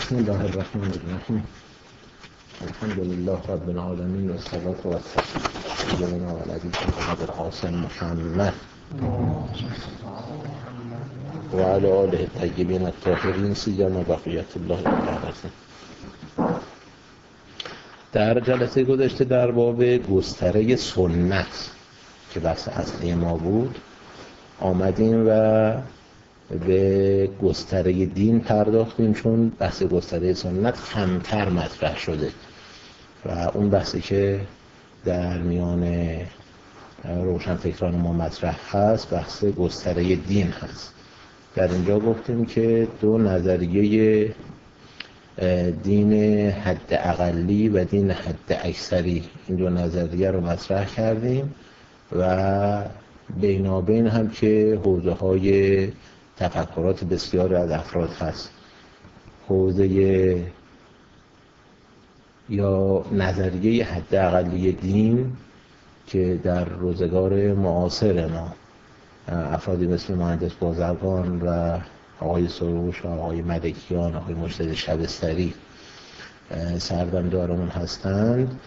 بسم الله الرحمن الرحیم. الحمد لله رب العالمین و الصلاة و السلام علی نبینا القاسم محمد و علی آله الطیبین الطاهرین سیما بقیة الله العالمین. در جلسه گذشته در باب گستره سنت که بحث اصلی ما بود آمدیم و به گستره دین پرداختیم، چون بحث گستره سنت کمتر مطرح شده و اون بحثی که در میان روشنفکران ما مطرح هست بحث گستره دین هست. در اینجا گفتیم که دو نظریه دین حد اقلی و دین حد اکثری، این دو نظریه رو مطرح کردیم و بینابین هم که حوزه های تفکرات بسیار از افراد هست. حوزه یا نظریه حد اقلی دین که در روزگار معاصر ما افرادی مثل مهندس بازرگان و آقای سروش و آقای ملکیان، آقای مرشد شبستری سردمدارمون هستند،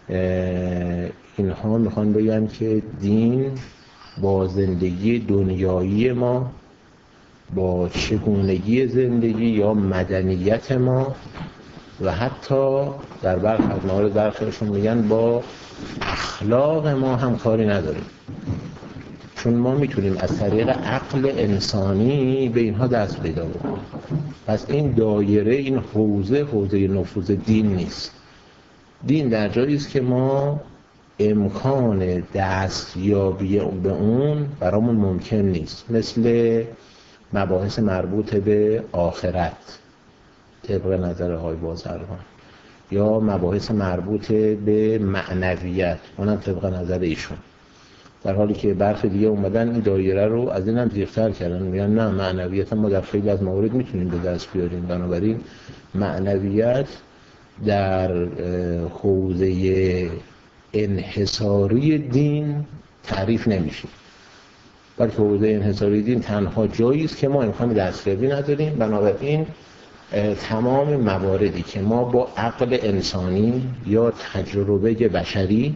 اینها میخوان بگن که دین با زندگی دنیایی ما، با چگونگی زندگی یا مدنیت ما و حتی در برخی از موارد برخیشون میگن با اخلاق ما هم کاری نداریم، چون ما میتونیم از طریق عقل انسانی به اینها دست پیدا بکنیم. پس این دایره، این حوزه نفوذ دین نیست. دین در جایی است که ما امکان دستیابی به اون برامون ممکن نیست، مثل مباحث مربوط به آخرت طبق نظر آقای بازرگان یا مباحث مربوط به معنویت اونم طبق نظر ایشون، در حالی که برخی دیگه اومدن این دایره رو از این هم زیرتر کردن، میگن نه، معنویت ما در خیلی از موارد میتونیم به دست بیاریم، بنابراین معنویت در حوزه انحصاری دین تعریف نمیشه، بلکه حوزه انحصاری دین تنها جایی است که ما امکان دستیابی نداریم. بنابراین تمام مواردی که ما با عقل انسانی یا تجربه بشری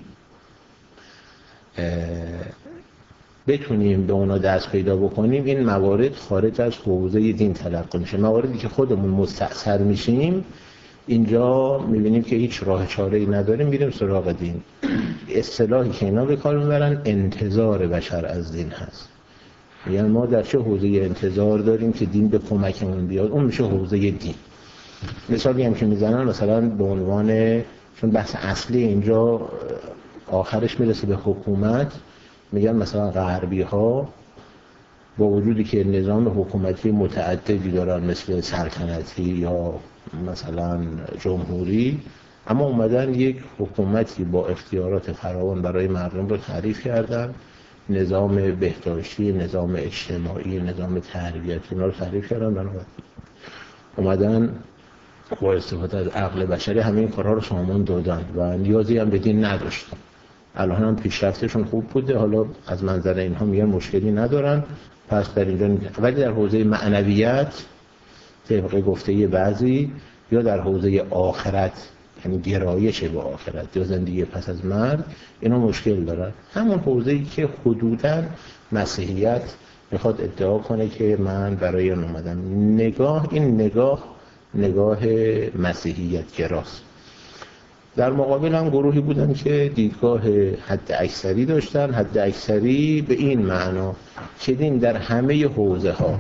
بتونیم به اونا دست پیدا بکنیم، این موارد خارج از حوزه دین تلقی میشه. مواردی که خودمون مستأثر میشیم، اینجا میبینیم که هیچ راه چاره‌ای نداریم، میریم سراغ دین. اصطلاحی که اینا به کار میبرن انتظار بشر از دین هست، یعنی ما در چه حوزه انتظار داریم که دین به کمکمون بیاد، اون میشه حوزه دین. مثالی هم که میزنن مثلا به عنوان، چون بحث اصلی اینجا آخرش میرسه به حکومت، میگن مثلا غربی ها با وجودی که نظام حکومتی متعددی دارن مثل سلطنتی یا مثلا جمهوری، اما اومدن یک حکومتی با اختیارات فراوان برای مردم رو تعریف کردن، نظام بهداشتی، نظام اجتماعی، نظام تربیتی، اینا رو تعریف کردن، بنابراین اومدن با استفاده از عقل بشری همین کارها رو سامان دادن و نیازی هم به دین نداشتن. الان هم پیشرفتشون خوب بوده، حالا از منظر اینها میگن مشکلی ندارن. پس در اینجا ولی در حوزه معنویت طبق گفته بعضی یا در حوزه آخرت، یعنی گرایش به آخرت یا زندگی پس از مرگ، اینا مشکل دارن. همون حوزه‌ای که حدوداً مسیحیت میخواد ادعا کنه که من برای اون اومدم. این نگاه مسیحیت گراست. در مقابل هم گروهی بودن که دیدگاه حد اکثری داشتن. حد اکثری به این معنا که دین در همه حوزه ها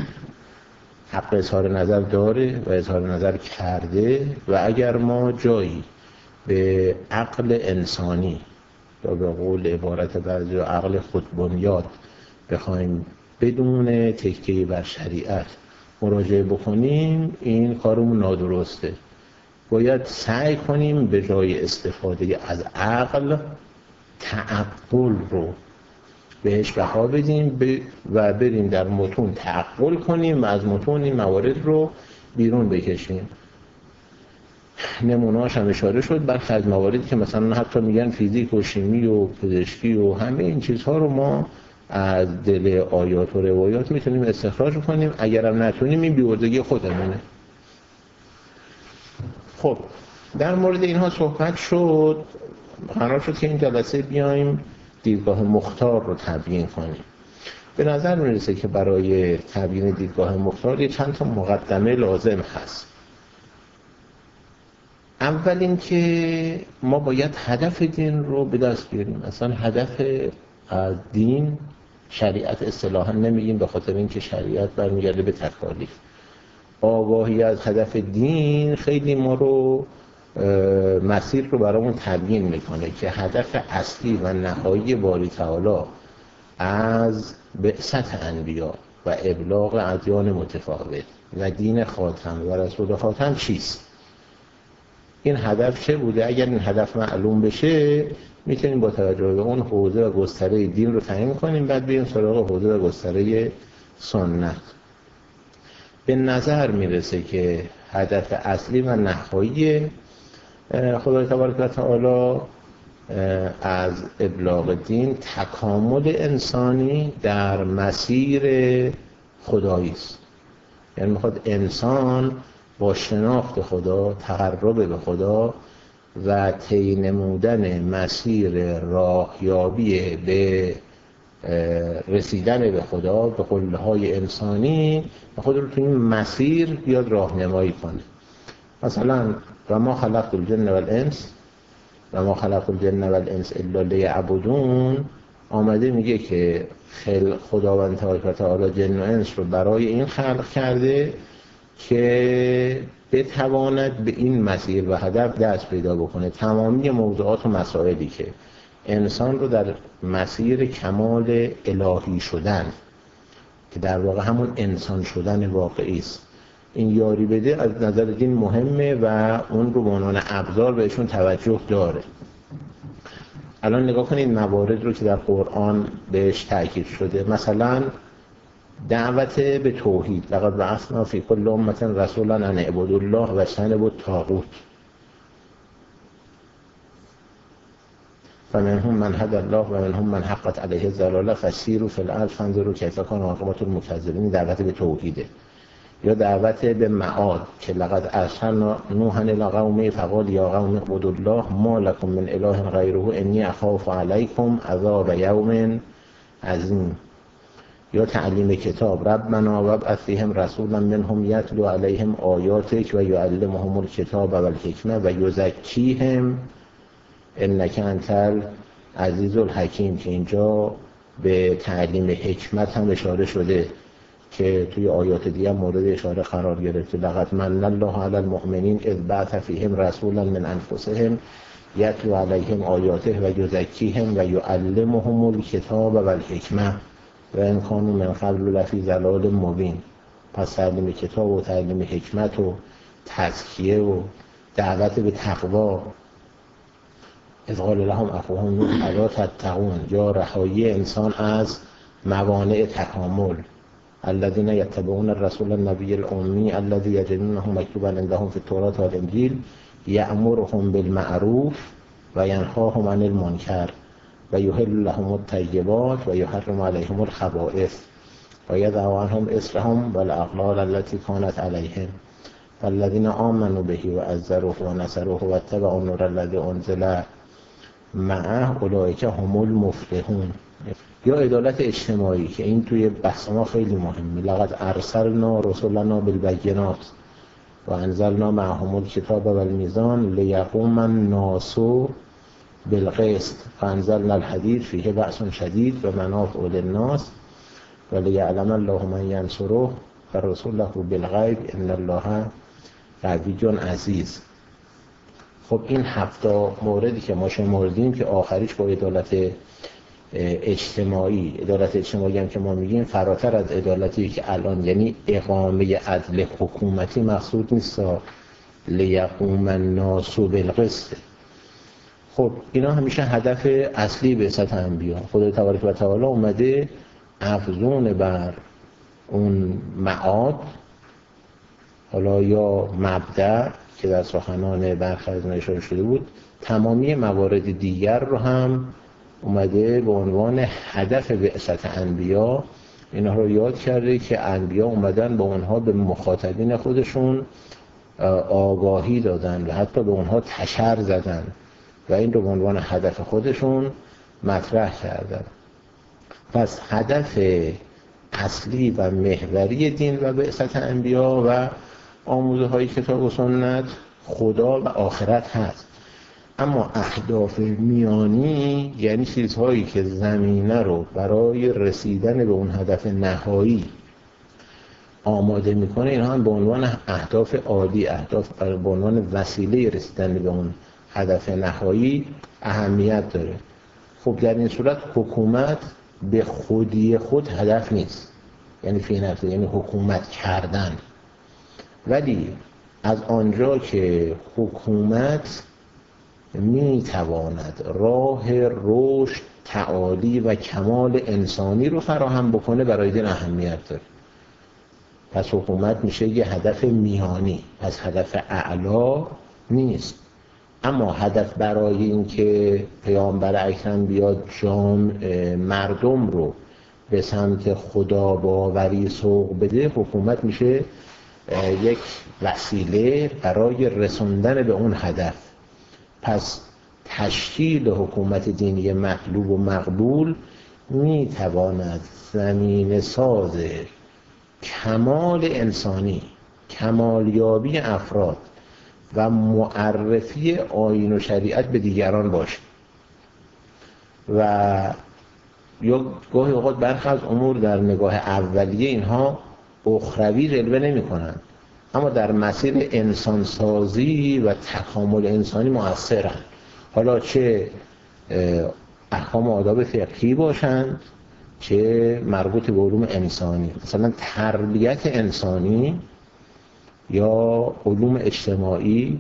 حق اظهار نظر داره و اظهار نظر کرده و اگر ما جایی به عقل انسانی یا به قول عبارت بعضی عقل خودبنیاد بخوایم بدون تکیه بر شریعت مراجعه بکنیم، این کارمون نادرسته. باید سعی کنیم به جای استفاده از عقل تعقل رو بهش بها بدیم و بریم در متون تعقل کنیم و از متون این موارد رو بیرون بکشیم. نمونه‌اش هم اشاره شد، برخی از مواردی که مثلا حتی میگن فیزیک و شیمی و پزشکی و همه این چیزها رو ما از دل آیات و روایات میتونیم استخراج کنیم، اگرم نتونیم این بی‌عرضگی خودمونه. خب در مورد اینها صحبت شد. قرار شد که این جلسه بیایم دیدگاه مختار رو تبیین کنیم. به نظر میرسه که برای تبیین دیدگاه مختار چند تا مقدمه لازم هست. اول این که ما باید هدف دین رو به دست بیاریم. اصلا هدف از دین شریعت اصطلاحا نمیگیم، به خاطر اینکه شریعت برمیگرده به تکالیف. آگاهی از هدف دین خیلی ما رو مسیر رو برامون تبیین میکنه که هدف اصلی و نهایی باری تعالی از بعثت انبیا و ابلاغ ادیان متفاوت و دین خاتم و رسول خاتم چیست. این هدف چه بوده؟ اگر این هدف معلوم بشه میتونیم با توجه به اون حوزه و گستره دین رو تعیین کنیم، بعد بریم سراغ حوزه و گستره سنت. به نظر میرسه که هدف اصلی و نهایی خدای تبارک و تعالی از ابلاغ دین تکامل انسانی در مسیر خدایی است. یعنی میخواد انسان با شناخت خدا، تقرب به خدا و طی نمودن مسیر راهیابی به رسیدن به خدا، به قله‌های انسانی، خود رو تو این مسیر بیاد راهنمایی کنه. مثلا و ما خلقت الجن والانس الا لیعبدون آمده میگه که خداوند تبارک و تعالی جن و انس رو برای این خلق کرده که بتواند به این مسیر و هدف دست پیدا بکنه. تمامی موضوعات و مسائلی که انسان رو در مسیر کمال الهی شدن، که در واقع همون انسان شدن واقعی است، این یاری بده، از نظر دین مهمه و اون رو به عنوان ابزار بهشون توجه داره. الان نگاه کنید موارد رو که در قرآن بهش تاکید شده. مثلا دعوت به توحید، لقد بعثنا فی کل امة رسولا ان اعبدوا الله و اجتنبوا الطاغوت فمنهم من هدی الله و منهم من حقت علیه الضلاله فسیروا فی الارض فانظروا کیف کان عاقبة المکذبین. دعوت به توحیده. یا دعوت به معاد که لقد ارسلنا نوحا الی قومه فقال یا قوم اعبدوا الله ما لكم من اله غیره انی اخاف علیکم عذاب یوم عظیم. یا تعلیم کتاب ربنا وابعث فیهم رسولا منهم یتلو علیهم آیاتک و یعلمهم الکتاب والحکمه و یزکیهم انک انت العزیز الحکیم، که اینجا به تعلیم حکمت هم اشاره شده که توی آیات دیگه مورد اشاره قرار گرفته. لقد من الله علی المؤمنین اذ بعث فیهم رسولا من انفسهم یتلو علیهم آیاته و یزکیهم و یعلمهم الکتاب والحکمه و ان کانوا من قبل لفی ضلال مبین. پس تعلیم کتاب و تعلیم حکمت و تزکیه و دعوت به تقوا، اذ قال لهم اخوهم نوح الا تتقون، یا رهایی انسان از موانع تکامل. الذين يتبعون الرسول النبي الأمي الذي يجدونه مكتوبا عندهم في التوراة والإنجيل يأمرهم بالمعروف وينهاهم عن المنكر ويحل لهم الطيبات ويحرم عليهم الخبائث ويضع عنهم إصرهم والأغلال التي كانت عليهم فالذين آمنوا به وعزروه ونصروه واتبعوا النور الذي أنزل معه أولئك هم المفلحون. یا عدالت اجتماعی که این توی بحث ما خیلی مهمه. لقد ارسلنا رسولنا بالبینات و انزلنا معهم الکتاب والمیزان لیقوم الناس بالقسط فانزلنا الحدید فیه بأس شدید و منافع للناس و لیعلم الله من ینصره و رسوله بالغیب ان الله قوی عزیز. خب این 7 موردی که ما شمردیم که آخریش با عدالت اجتماعی هم که ما میگیم فراتر از عدالتی که الان، یعنی اقامه عدل حکومتی مقصود نیست، لیقوم الناس بالقسط. خب اینا همیشه هدف اصلی بعثت انبیا. خدای تبارک و تعالی اومده افزون بر اون معاد، حالا یا مبدأ که در سخنان برخی از اشاره شده بود، تمامی موارد دیگر رو هم اومده به عنوان هدف بعثت انبیا اینها رو یاد کرده که انبیا اومدن با اونها به مخاطبین خودشون آگاهی دادن و حتی به اونها تشر زدن و این رو به عنوان هدف خودشون مطرح کردن. پس هدف اصلی و محوری دین و بعثت انبیا و آموزه های کتاب و سنت خدا و آخرت هست، اما اهداف میانی یعنی چیزهایی که زمینه رو برای رسیدن به اون هدف نهایی آماده میکنه، اینها هم به عنوان اهداف عالی، اهداف به عنوان وسیله رسیدن به اون هدف نهایی اهمیت داره. خب در این صورت حکومت به خودی خود هدف نیست، یعنی فی نفسه، یعنی حکومت کردن، ولی از آنجا که حکومت میتواند راه رشد، تعالی و کمال انسانی رو فراهم بکنه برای دین اهمیت داره. پس حکومت میشه یه هدف میانی، پس هدف اعلا نیست. اما هدف برای این که پیامبر اکرم بیاد مردم رو به سمت خدا باوری سوق بده، حکومت میشه یک وسیله برای رسوندن به اون هدف. پس تشکیل حکومت دینی مطلوب و مقبول میتواند زمینه ساز کمال انسانی، کمالیابی افراد و معرفی آیین و شریعت به دیگران باشه. و یا گاهی اوقات برخی از امور در نگاه اولیه اینها اخروی جلوه نمی کنند، اما در مسیر انسانسازی و تکامل انسانی مؤثرند، حالا چه احکام و آداب فقهی باشند چه مربوط به علوم انسانی، مثلا تربیت انسانی یا علوم اجتماعی،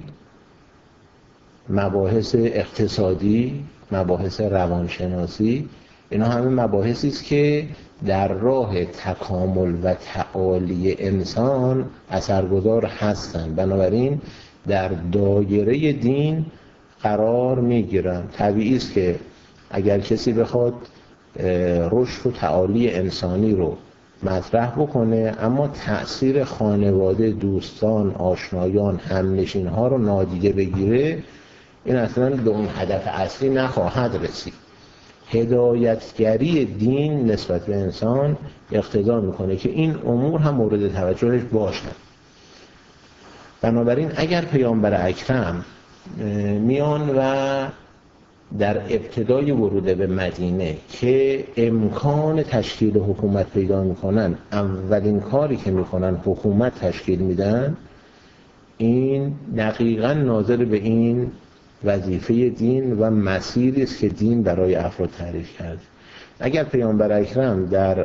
مباحث اقتصادی، مباحث روانشناسی، اینا همه مباحثی است که در راه تکامل و تعالی انسان اثرگذار هستند، بنابراین در دایره دین قرار میگیرند. طبیعی است که اگر کسی بخواد رشد و تعالی انسانی رو مطرح بکنه اما تأثیر خانواده، دوستان، آشنایان، همنشین ها رو نادیده بگیره، این اصلا به اون هدف اصلی نخواهد رسید. هدایتگری دین نسبت به انسان اقتضا میکنه که این امور هم مورد توجهش باشد. بنابراین اگر پیامبر اکرم میان و در ابتدای ورود به مدینه که امکان تشکیل حکومت پیدا میکنن، اولین کاری که میکنن حکومت تشکیل میدن، این دقیقاً ناظر به این وظیفه دین و مسیری است که دین برای افراد تعریف کرده. اگر پیامبر اکرم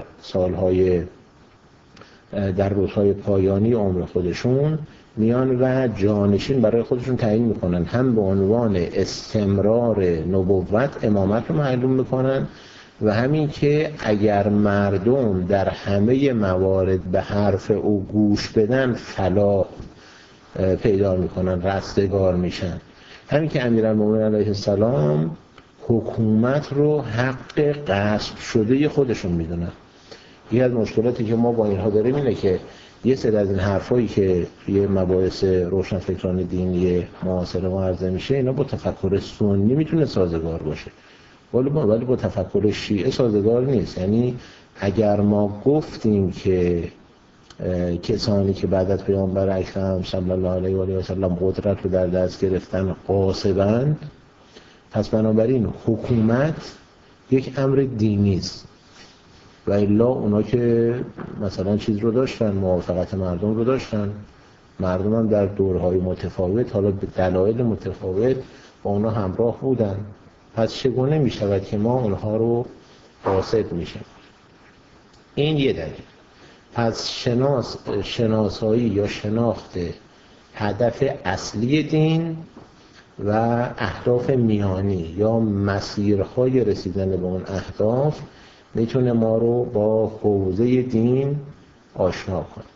در روزهای پایانی عمر خودشون میان و جانشین برای خودشون تعیین میکنن، هم به عنوان استمرار نبوت امامت رو معلوم میکنن و همین که اگر مردم در همه موارد به حرف او گوش بدن فلاح پیدا میکنن، رستگار میشن. همین که امیرالمومنین علیه السلام حکومت رو حق غصب شده خودشون میدونن. یکی از مشکلاتی که ما با اینها داریم اینه که یه سری از این حرفایی که یه مباحث روشنفکران دینی معاصر ما عرضه میشه، اینا با تفکر سنی میتونه سازگار باشه ولی با تفکر شیعه سازگار نیست. یعنی اگر ما گفتیم که کسانی که بعد از پیامبر اکرم صلی الله علیه و آله و سلم قدرت رو در دست گرفتن غاصبند، پس بنابراین حکومت یک امر دینی است و الا اونا که مثلا چیز رو داشتن، موافقت مردم رو داشتن، مردم هم در دورهای متفاوت حالا به دلایل متفاوت با اونا همراه بودن، پس چگونه می شود که ما اونها رو فاسد میشیم؟ این یه دلیل. پس شناسایی یا شناخت هدف اصلی دین و اهداف میانی یا مسیرهای رسیدن به اون اهداف میتونه ما رو با حوزه دین آشنا کنه.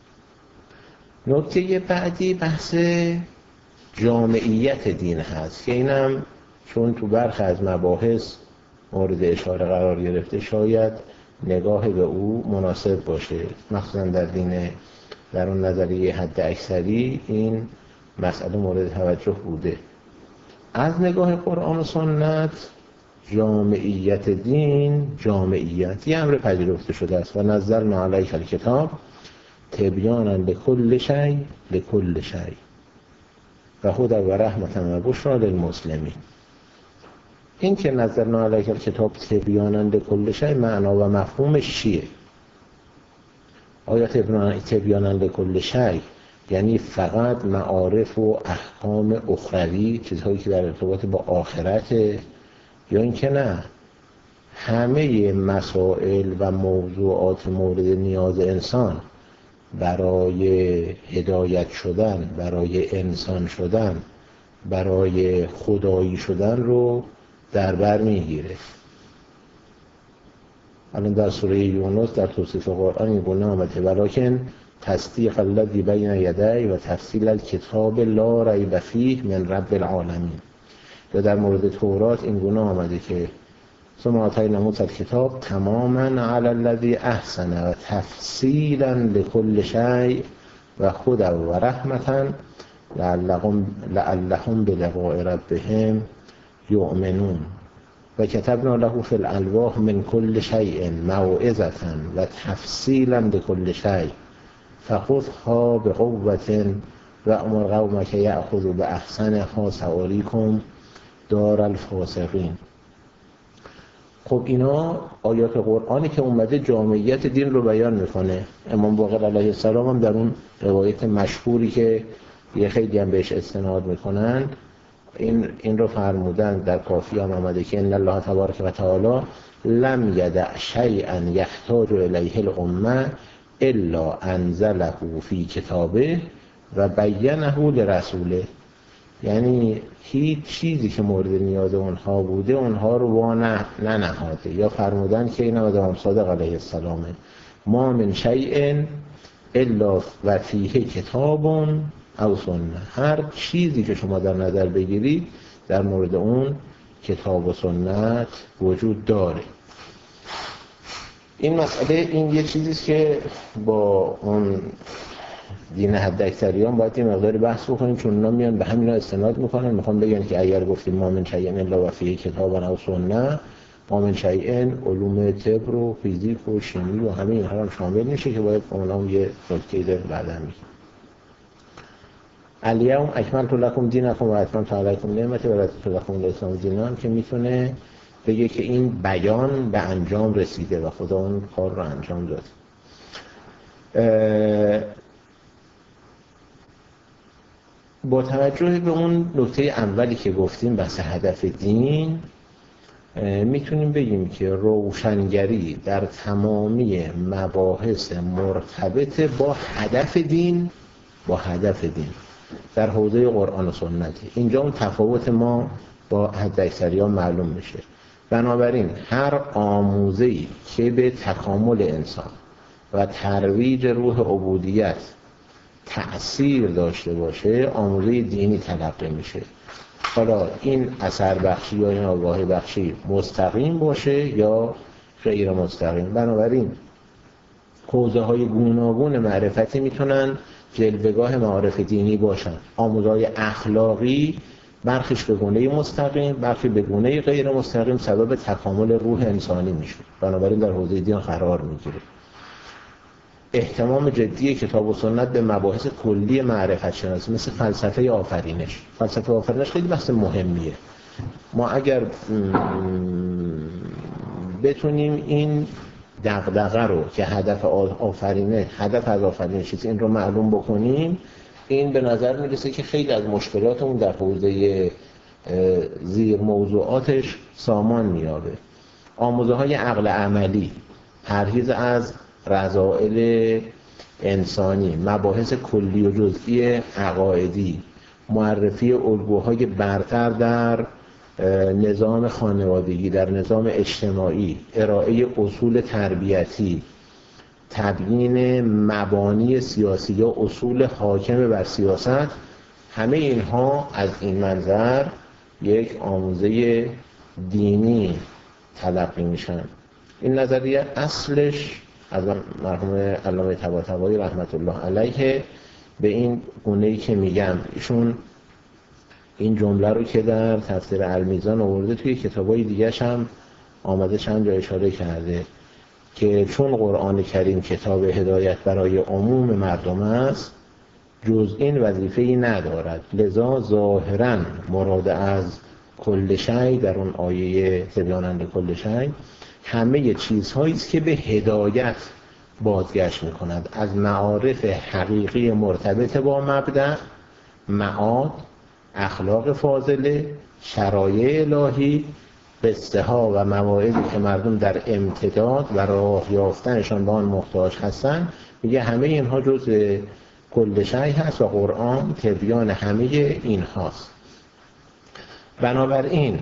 نکته بعدی بحث جامعیت دین هست که اینم چون تو برخی از مباحث مورد اشاره قرار گرفته شاید نگاه به او مناسب باشه، مخصوصا در دین در اون نظریه حد اکثری این مسئله مورد توجه بوده. از نگاه قرآن و سنت جامعیت دین، جامعیت یه امر پذیرفته شده است. و نزلنا علیک الکتاب تبیانا لکل شیء لکل شیء و هدی و رحمة و بشری للمسلمین. این که نزلنا علیک الکتاب تبیانا لکل شیء معنا و مفهومش چیه؟ آیا تبیانا لکل شیء یعنی فقط معارف و احکام اخروی، چیزهایی که در ارتباط با آخرته، یا اینکه نه همه مسائل و موضوعات مورد نیاز انسان برای هدایت شدن، برای انسان شدن، برای خدایی شدن رو در بر میگیره؟ الان در سوره یونس در توصیف قرآن این گونه آمده ولکن تصدیق الذی بین یدیه و تفصیل الکتاب لا ریب فیه من رب العالمین. یا در مورد تورات این گونه آمده که ثم آتینا موسی الکتاب تماما علی الذی احسن و تفصیلا لکل شیء و هدی و رحمة لعلهم بلقاء ربهم یؤمنون و کتبنا له فی الالواح من کل شیء موعظة و تفصیلا لکل شیء فخذها بقوة و امر قومک یأخذوا باحسنها سأریکم دار الفاسقین. خب اینا آیات قرآنی که اومده جامعیت دین رو بیان میکنه. امام باقر علیه السلام هم در اون روایت مشهوری که یه خیلی هم بهش استناد میکنن این رو فرمودن، در کافی هم آمده که ان الله تبارک و تعالی لم یدع شیئا یحتاج الیه الامه الا انزله فی کتابه و بینه لرسوله. یعنی هیچ چیزی که مورد نیاز اونها بوده اونها رو ننهاده. یا فرمودن که این امام صادق علیه السلامه ما من شیء الا و فیه کتاب او سنه. هر چیزی که شما در نظر بگیرید در مورد اون کتاب و سنت وجود داره. این مسئله این یه چیزیست که با اون دین حد اکثریان باید یه مقداری بحث بکنیم، چون اونا میان به همینا استناد میکنن، میخوان بگن که اگر گفتیم ما من شیء الا و فیه کتاب او سنه، ما من شیء علوم طب و فیزیک و شیمی و همه اینها هم شامل میشه که باید اونام یه نکته داره بعدا میگیم. الیوم اکملت لکم دینکم و اتممت علیکم نعمتی و رضیت لکم الاسلام دینا، که میتونه بگه که این بیان به انجام رسیده و خدا اون کار رو انجام داد. با توجه به اون نکته اولی که گفتیم بحث هدف دین، میتونیم بگیم که روشنگری در تمامی مباحث مرتبط با هدف دین در حوزه قرآن و سنت، اینجا اون تفاوت ما با حد اکثریان معلوم میشه. بنابراین هر آموزه‌ای که به تکامل انسان و ترویج روح عبودیت تأثیر داشته باشه آموزه دینی تلقی میشه. حالا این اثر بخشی یا این آگاهی بخشی مستقیم باشه یا غیر مستقیم. بنابراین حوزه های گوناگون معرفتی میتونن جلوه‌گاه معارف دینی باشن. آموزهای اخلاقی برخیش به گونه مستقیم، برخی به گونه غیر مستقیم سبب تکامل روح انسانی میشه. بنابراین در حوزه دین قرار میگیره. اهتمام جدی کتاب و سنت به مباحث کلی معرفت شناسی مثل فلسفه آفرینش. فلسفه آفرینش خیلی بحث مهمیه. ما اگر بتونیم این دغدغه رو که هدف از آفرینش چیست این رو معلوم بکنیم، این به نظر میرسه که خیلی از مشکلاتمون در حوزه زیر موضوعاتش سامان میابه. آموزه های عقل عملی، پرهیز از رذائل انسانی، مباحث کلی و جزئی عقایدی، معرفی الگوهای برتر در نظام خانوادگی، در نظام اجتماعی، ارائه اصول تربیتی، تبیین مبانی سیاسی یا اصول حاکم بر سیاست، همه اینها از این منظر یک آموزه دینی تلقی میشن. این نظریه اصلش از مرحوم علامه طباطبایی رحمت الله علیه به این گونه‌ای که میگم. ایشون این جمله رو که در تفسیر المیزان آورده، توی کتابای دیگه‌ش هم آمده چند جا اشاره کرده که چون قرآن کریم کتاب هدایت برای عموم مردم است، جز این وظیفه‌ای ندارد، لذا ظاهراً مراد از کل شیء در اون آیه تبیاناً کل شیء همه چیزهایی است که به هدایت بازگشت می‌کند، از معارف حقیقی مرتبط با مبدأ، معاد، اخلاق فاضله، شرایع الهی، قصه ها و مواعظی که مردم در امتداد و راه یافتنشان به آن محتاج هستند. میگه همه اینها جزء کل شیء هست و قرآن تبیان همه این هاست. بنابراین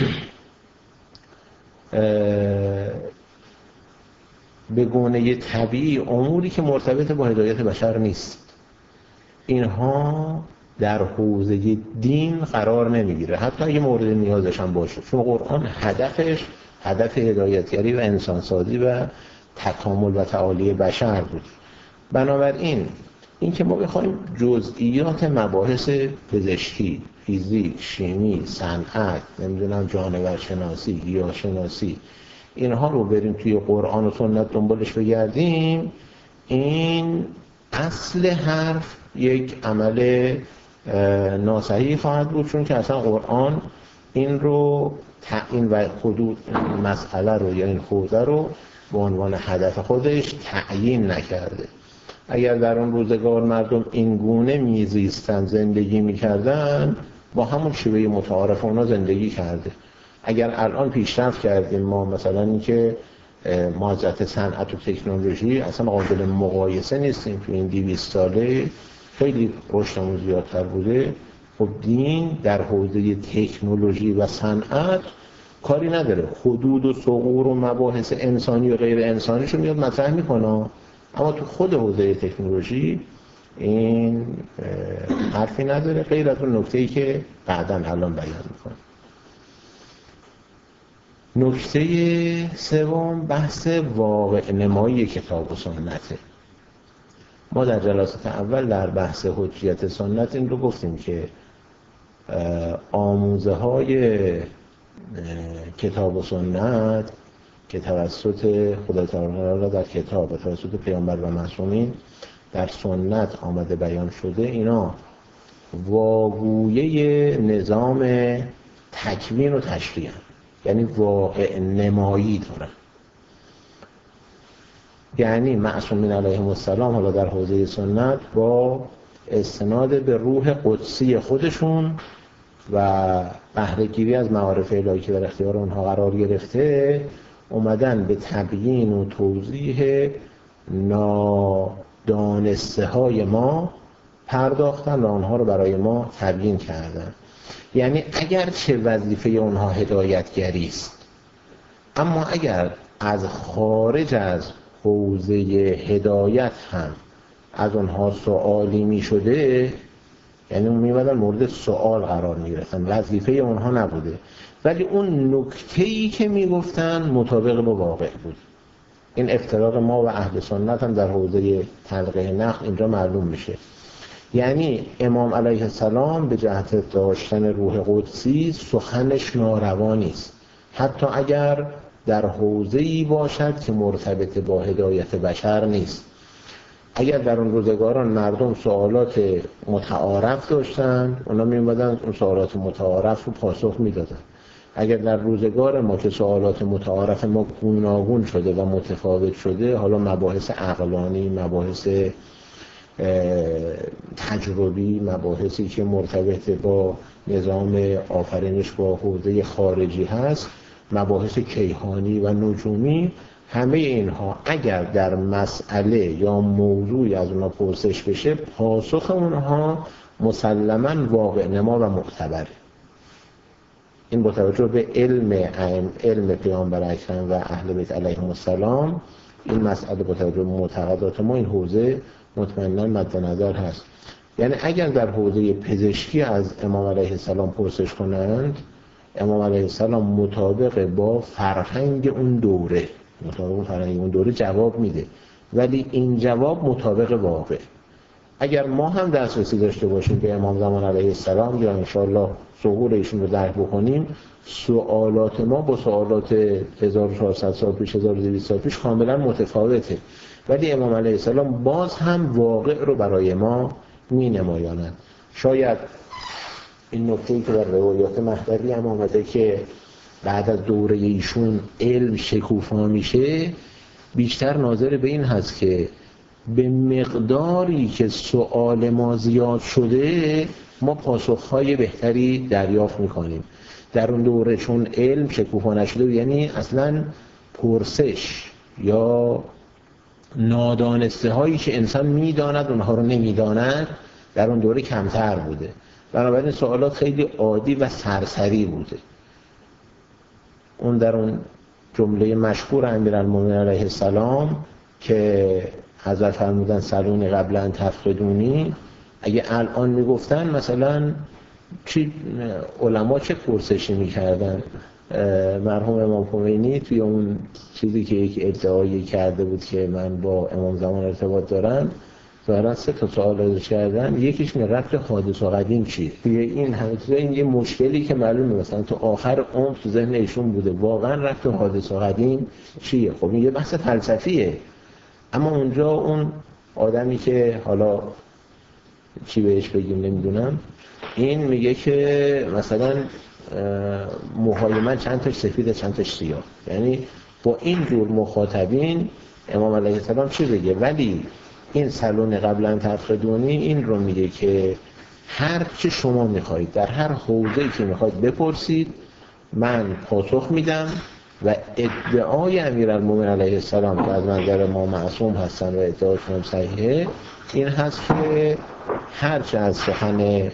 به گونه طبیعی اموری که مرتبط با هدایت بشر نیست، اینها در حوزه دین قرار نمیگیره، حتی اگه مورد نیازش هم باشه، چون قرآن هدفش هدف هدایتگری و انسانسازی و تکامل و تعالی بشر بود. بنابراین این که ما بخوایم جزئیات مباحث پزشکی، فیزیک، شیمی، صنعت، نمیدونم جانورشناسی، گیاهشناسی، اینها رو بریم توی قرآن و سنت دنبالش بگردیم، این اصل حرف یک عمل ناصحیح خواهد بود، چون که اصلا قرآن این رو این و حدود مسئله رو یا این حوزه رو به عنوان هدف خودش تعیین نکرده. اگر در اون روزگار مردم این گونه میزیستن، زندگی میکردن، با همون شیوه متعارف اونا زندگی کرده. اگر الان پیشرفت کردیم ما، مثلا اینکه ما از جهت صنعت و تکنولوژی اصلا قابل مقایسه نیستیم، تو این 200 ساله خیلی رشدمون زیادتر بوده. خب دین در حوزه تکنولوژی و صنعت کاری نداره، حدود و ثغور و مباحث انسانی و غیر انسانیشو میاد مطرح میکنه، اما تو خود حوزه تکنولوژی این حرفی نداره، غیر از اون نکته‌ای که بعداً الان بیان میکنم. نکته سوم بحث واقع نمایی کتاب و سنته. ما در جلسات اول در بحث حجیت سنت این رو گفتیم که آموزه های کتاب و سنت که توسط خدای تعالی در کتاب و توسط پیامبر و معصومین در سنت آمده بیان شده، اینا واگویه نظام تکوین و تشریع، یعنی واقع نمایی دارن. یعنی معصومین علیهم السلام حالا در حوزه سنت با استناد به روح قدسی خودشون و بهره‌گیری از معارف الهی که در اختیار اونها قرار گرفته، اومدن به تبیین و توضیح نادانسته های ما پرداختن و آنها رو برای ما تبیین کردن. یعنی اگر چه وظیفه اونها هدایتگری است، اما اگر از خارج از حوزه هدایت هم از اونها سوالی می شده، یعنی اون میمدن مورد سوال قرار می گرفتن، وظیفه اونها نبوده، ولی اون نکته‌ای که می گفتن مطابق با واقع بود. این افتراق ما و اهل سنت هم در حوزه تلقیح نقل اینجا معلوم میشه. یعنی امام علیه السلام به جهت داشتن روح قدسی سخنش ناروا نیست، حتی اگر در حوزه‌ای باشد که مرتبط با هدایت بشر نیست. اگر در اون روزگاران مردم سوالات متعارف داشتن، اونا می‌اومدن اون سوالات متعارف رو پاسخ میدادن. اگر در روزگار ما که سوالات متعارف ما گوناگون شده و متفاوت شده، حالا مباحث عقلانی، مباحث تجربی، مباحثی که مرتبط با نظام آفرینش با حوزه خارجی هست، مباحث کیهانی و نجومی، همه اینها اگر در مسئله یا موضوعی از اونها پرسش بشه، پاسخ اونها مسلماً واقع نما و معتبره. این با توجه به علم پیامبر اکرم و اهل بیت علیهم السلام، این مسئله با توجه به معتقدات ما این حوزه مطمئناً مد نظر هست. یعنی اگر در حوزه پزشکی از امام علیه السلام پرسش کنند، امام علیه السلام مطابق با فرهنگ اون دوره مطابق اون فرهنگ اون دوره جواب میده، ولی این جواب مطابق واقع. اگر ما هم دسترسی داشته باشیم به امام زمان علیه السلام یا انشاءالله ظهور ایشون رو درک بکنیم، سوالات ما با سوالات 1400 سال پیش 1200 سال پیش کاملا متفاوته، ولی امام علیه السلام باز هم واقع رو برای ما می نمایانند. شاید این نکته‌ای که در روایات مهدوی هم آمده که بعد از دوره ایشون علم شکوفا میشه، بیشتر ناظر به این هست که به مقداری که سوال ما زیاد شده ما پاسخهای بهتری دریافت میکنیم. در اون دوره چون علم شکوفا نشده، یعنی اصلا پرسش یا نادانسته هایی که انسان میداند اونها رو نمیداند در اون دوره کمتر بوده، بنابراین سوالات خیلی عادی و سرسری بوده. اون در اون جمله مشهور امیرالمومنین علیه السلام که حضرت فرمودن سلونی قبل ان تفقدونی، اگه الان میگفتن مثلا علما چه پرسشی میکردن؟ مرحوم امام خمینی توی اون چیزی که یک ادعایی کرده بود که من با امام زمان ارتباط دارم، ظاهرا 3 سوال ازش کردن، یکیش می رفت حادث و قدیم چیه؟ توی این همه چیزا این یه مشکلی که معلومه مثلا تو آخر عمر تو ذهن ایشون بوده، واقعا رفت حادث و قدیم چیه؟ خب این یه بحث فلسفیه، اما اونجا اون آدمی که حالا چی بهش بگیم نمیدونم، این میگه که مثلا موهای من چند تاش سفیده چند تاش سیاه. یعنی با این جور مخاطبین امام علیه السلام چی بگه؟ ولی این سلون قبل ان تفقدونی این رو میگه که هر چه شما میخواید در هر حوزه‌ای که میخواید بپرسید من پاسخ میدم، و ادعای امیرالمومنین علیه السلام که از منظر ما معصوم هستن و ادعاشون هم صحیحه این هست که هرچه از سخن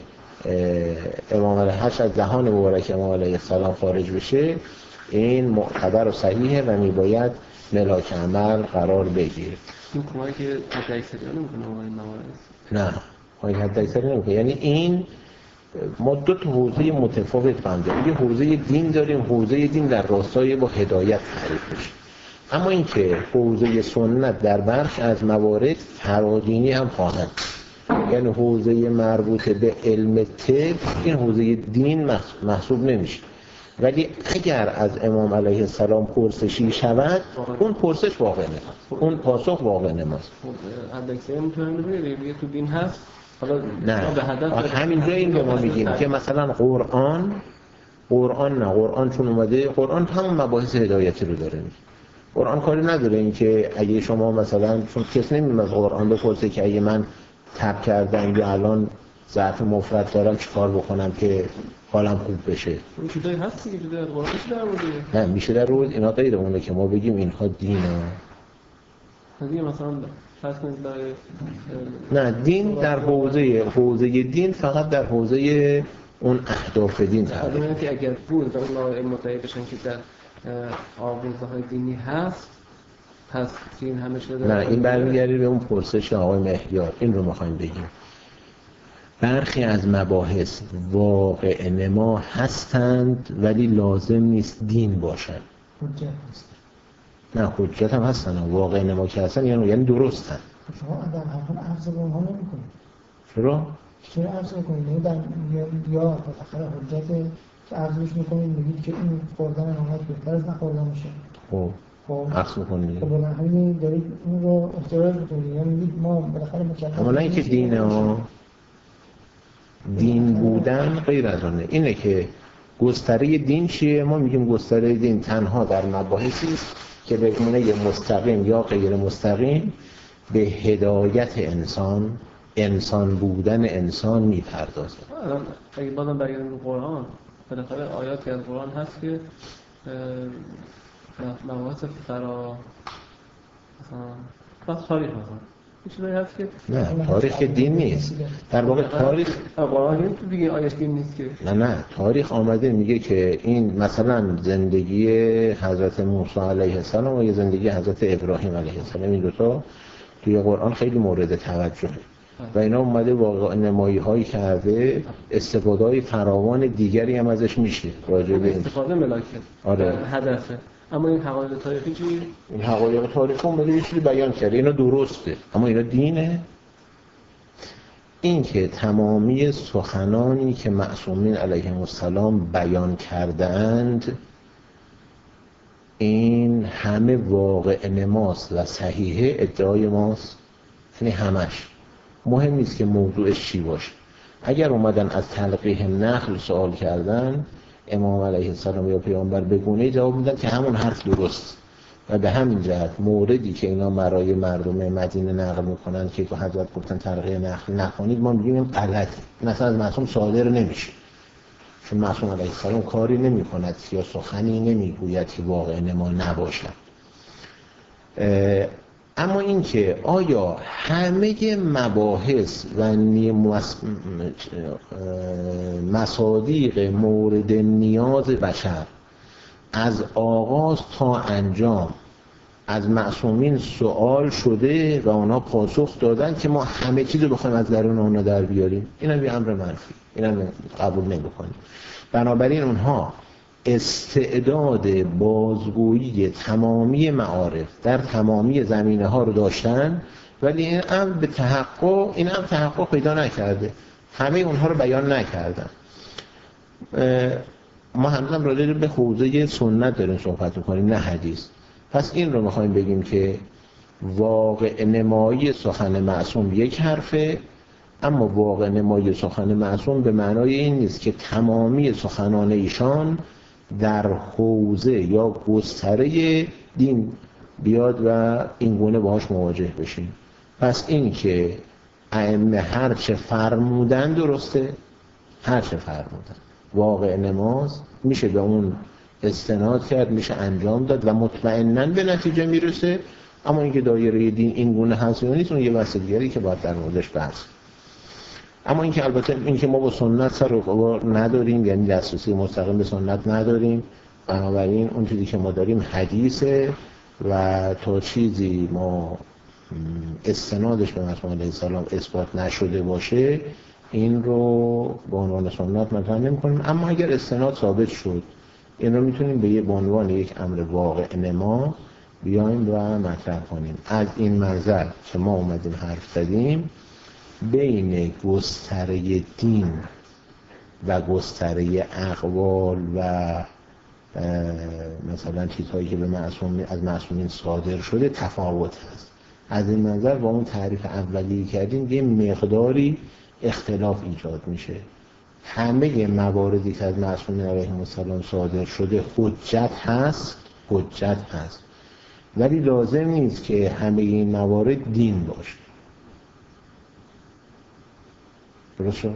امام علیه، هرچه از دهان مبارک امام علیه السلام خارج بشه این معتبر و صحیحه و میباید ملاک عمل قرار بگیره. این کمایی که حد اکثری نمیکنه آقای موارد؟ نه کمایی حد اکثری نمیکنه. یعنی این ما 2 حوزه متفاوت داریم. یه حوزه دین داریم، حوزه دین در راستای با هدایت تعریف میشه، اما اینکه حوزه سنت در برخی از موارد فرادینی هم خواهد، یعنی حوزه مربوط به علم طب این حوزه دین محسوب نمیشه، ولی اگر از امام علیه السلام پرسشی شود اون پرسش واقع نماست، اون پاسخ واقع نماست. حد اکثری میتونن بگه تو دین هست، حالا نه به هدف همینجا این به ما میگیم که مثلا قرآن نه، قرآن چون اومده قرآن همون مباحث هدایتی رو داره میگه. قرآن کاری نداره این که اگه شما مثلا، چون کس نمی‌دونه از قرآن بپرسه که اگه من تب کردم یا الان ضعف مفرط دارم چیکار بکنم که حالم خوب بشه. این چیزایی هست که جدا از قرآن چی در مورد؟ نه میشه در مورد اینا غیر اونه که ما بگیم اینها دینه. دیگه مثلا فرض کنید نه دین در حوزه دین فقط در حوزه اون اهداف دین تعریف میشه که اگر بود و اون متعهد بشن که در آموزه‌های دینی هست پس این همه شده. نه این برمیگرده به اون پرسش آقای مهیار، این رو می‌خوایم بگیم برخی از مباحث واقع نما هستند ولی لازم نیست دین باشند. حجت نیست. نه حجت هم هستن، واقع نما که هستن یعنی درستن. شما در حقیقت عرض به اونها نمی‌کنید. چرا عرض می‌کنید؟ یا بالاخره حجت که عرضش می‌کنید میگید که این خوردن نماز بهتر از نخوردنشه. خب عکس می‌کنید. خب همین دارید اون رو احتراز می‌کنید، یعنی میگید ما بالاخره مکلف. اما نه اینکه دین بودن غیر از اونه. اینه که گستره دین چیه؟ ما میگیم گستره دین تنها در مباحثی است که به گونه مستقیم یا غیر مستقیم به هدایت انسان بودن انسان میپردازه. الان اگه بازم برگردیم به قرآن، بالاخره آیاتی از قرآن هست که مباحث مثلا تاریخ مثلا چیزایی هست که نه تاریخ دین نیست. در واقع تاریخ قرآن تو دیگه آیش دین نیست که نه تاریخ آمده میگه که این مثلا زندگی حضرت موسی علیه السلام و زندگی حضرت ابراهیم علیه السلام این دو تا توی قرآن خیلی مورد توجهه و اینا اومده واقع نمایی هایی کرده، استفاده های فراوان دیگری هم ازش میشه راجع به استفاده ملاکت. آره. هدفه اما این حقایق تاریخی چی؟ این حقایق تاریخی اومده یه چیزی بیان کرده، اینا درسته، اما اینا دینه؟ این که تمامی سخنانی که معصومین علیهم السلام بیان کردند این همه واقع نماست و صحیحه ادعای ماست، یعنی همش. مهم نیست که موضوعش چی باشه. اگر اومدن از تلقیح نقل سوال کردن، امام علیه السلام یا پیامبر به گونه‌ای جواب میدن که همون حرف درست. و به همین جهت موردی که اینا برای مردم مدینه نقل میکنن که حضرت گفتن تلقیح نقل نکنید، ما میگیم این غلطه. این اصلا از معصوم صادر نمیشه، چون معصوم علیه السلام کاری نمیکند یا سخنی نمیگوید که واقع نما نباشد. اما این که آیا همه مباحث و مصادیق مورد نیاز بشر از آغاز تا انجام از معصومین سوال شده و اونا پاسخ دادن که ما همه چیز رو بخوایم از درون اونا در بیاریم؟ این هم یه امر منفی، این هم قبول نمی‌کنیم. بنابراین اونها استعداد بازگویی تمامی معارف در تمامی زمینه‌ها رو داشتن، ولی این امر به تحقق پیدا نکرده، همه اونها رو بیان نکردن. ما هنوزم راجع به حوزه سنت داریم صحبت می‌کنیم، نه حدیث. پس این رو می‌خوایم بگیم که واقع نمایی سخن معصوم یک حرفه، اما واقع نمایی سخن معصوم به معنای این نیست که تمامی سخنان ایشان در حوزه یا گستره دین بیاد و این گونه باهاش مواجه بشیم. پس این که ائمه هر چه فرمودن درسته، هر چه فرمودن واقع نماز، میشه به اون استناد کرد، میشه انجام داد و مطمئناً به نتیجه میرسه. اما اینکه دایره دین این گونه هست یا نیست اون یه بحث دیگری که باید در موردش بحث. اما اینکه البته اینکه ما با سنت سر و کار نداریم، یعنی دسترسی مستقیم به سنت نداریم، بنابراین اون چیزی که ما داریم حدیثه و تا چیزی ما استنادش به معصوم علیه السلام اثبات نشده باشه این رو به عنوان سنت مطرح نمی‌کنیم. اما اگر استناد ثابت شد این رو میتونیم به عنوان یک امر واقع نما بیایم و مطرح کنیم. از این منظر که ما اومدیم حرف زدیم بین گستره دین و گستره اقوال و مثلا چیزهایی که از معصومین صادر شده تفاوت هست. از این منظر با اون تعریف اولی کردیم یه مقداری اختلاف ایجاد میشه. همه مواردی که از معصومین علیهم السلام صادر شده حجت هست، ولی لازم نیست که همه این موارد دین باشه. درست شد؟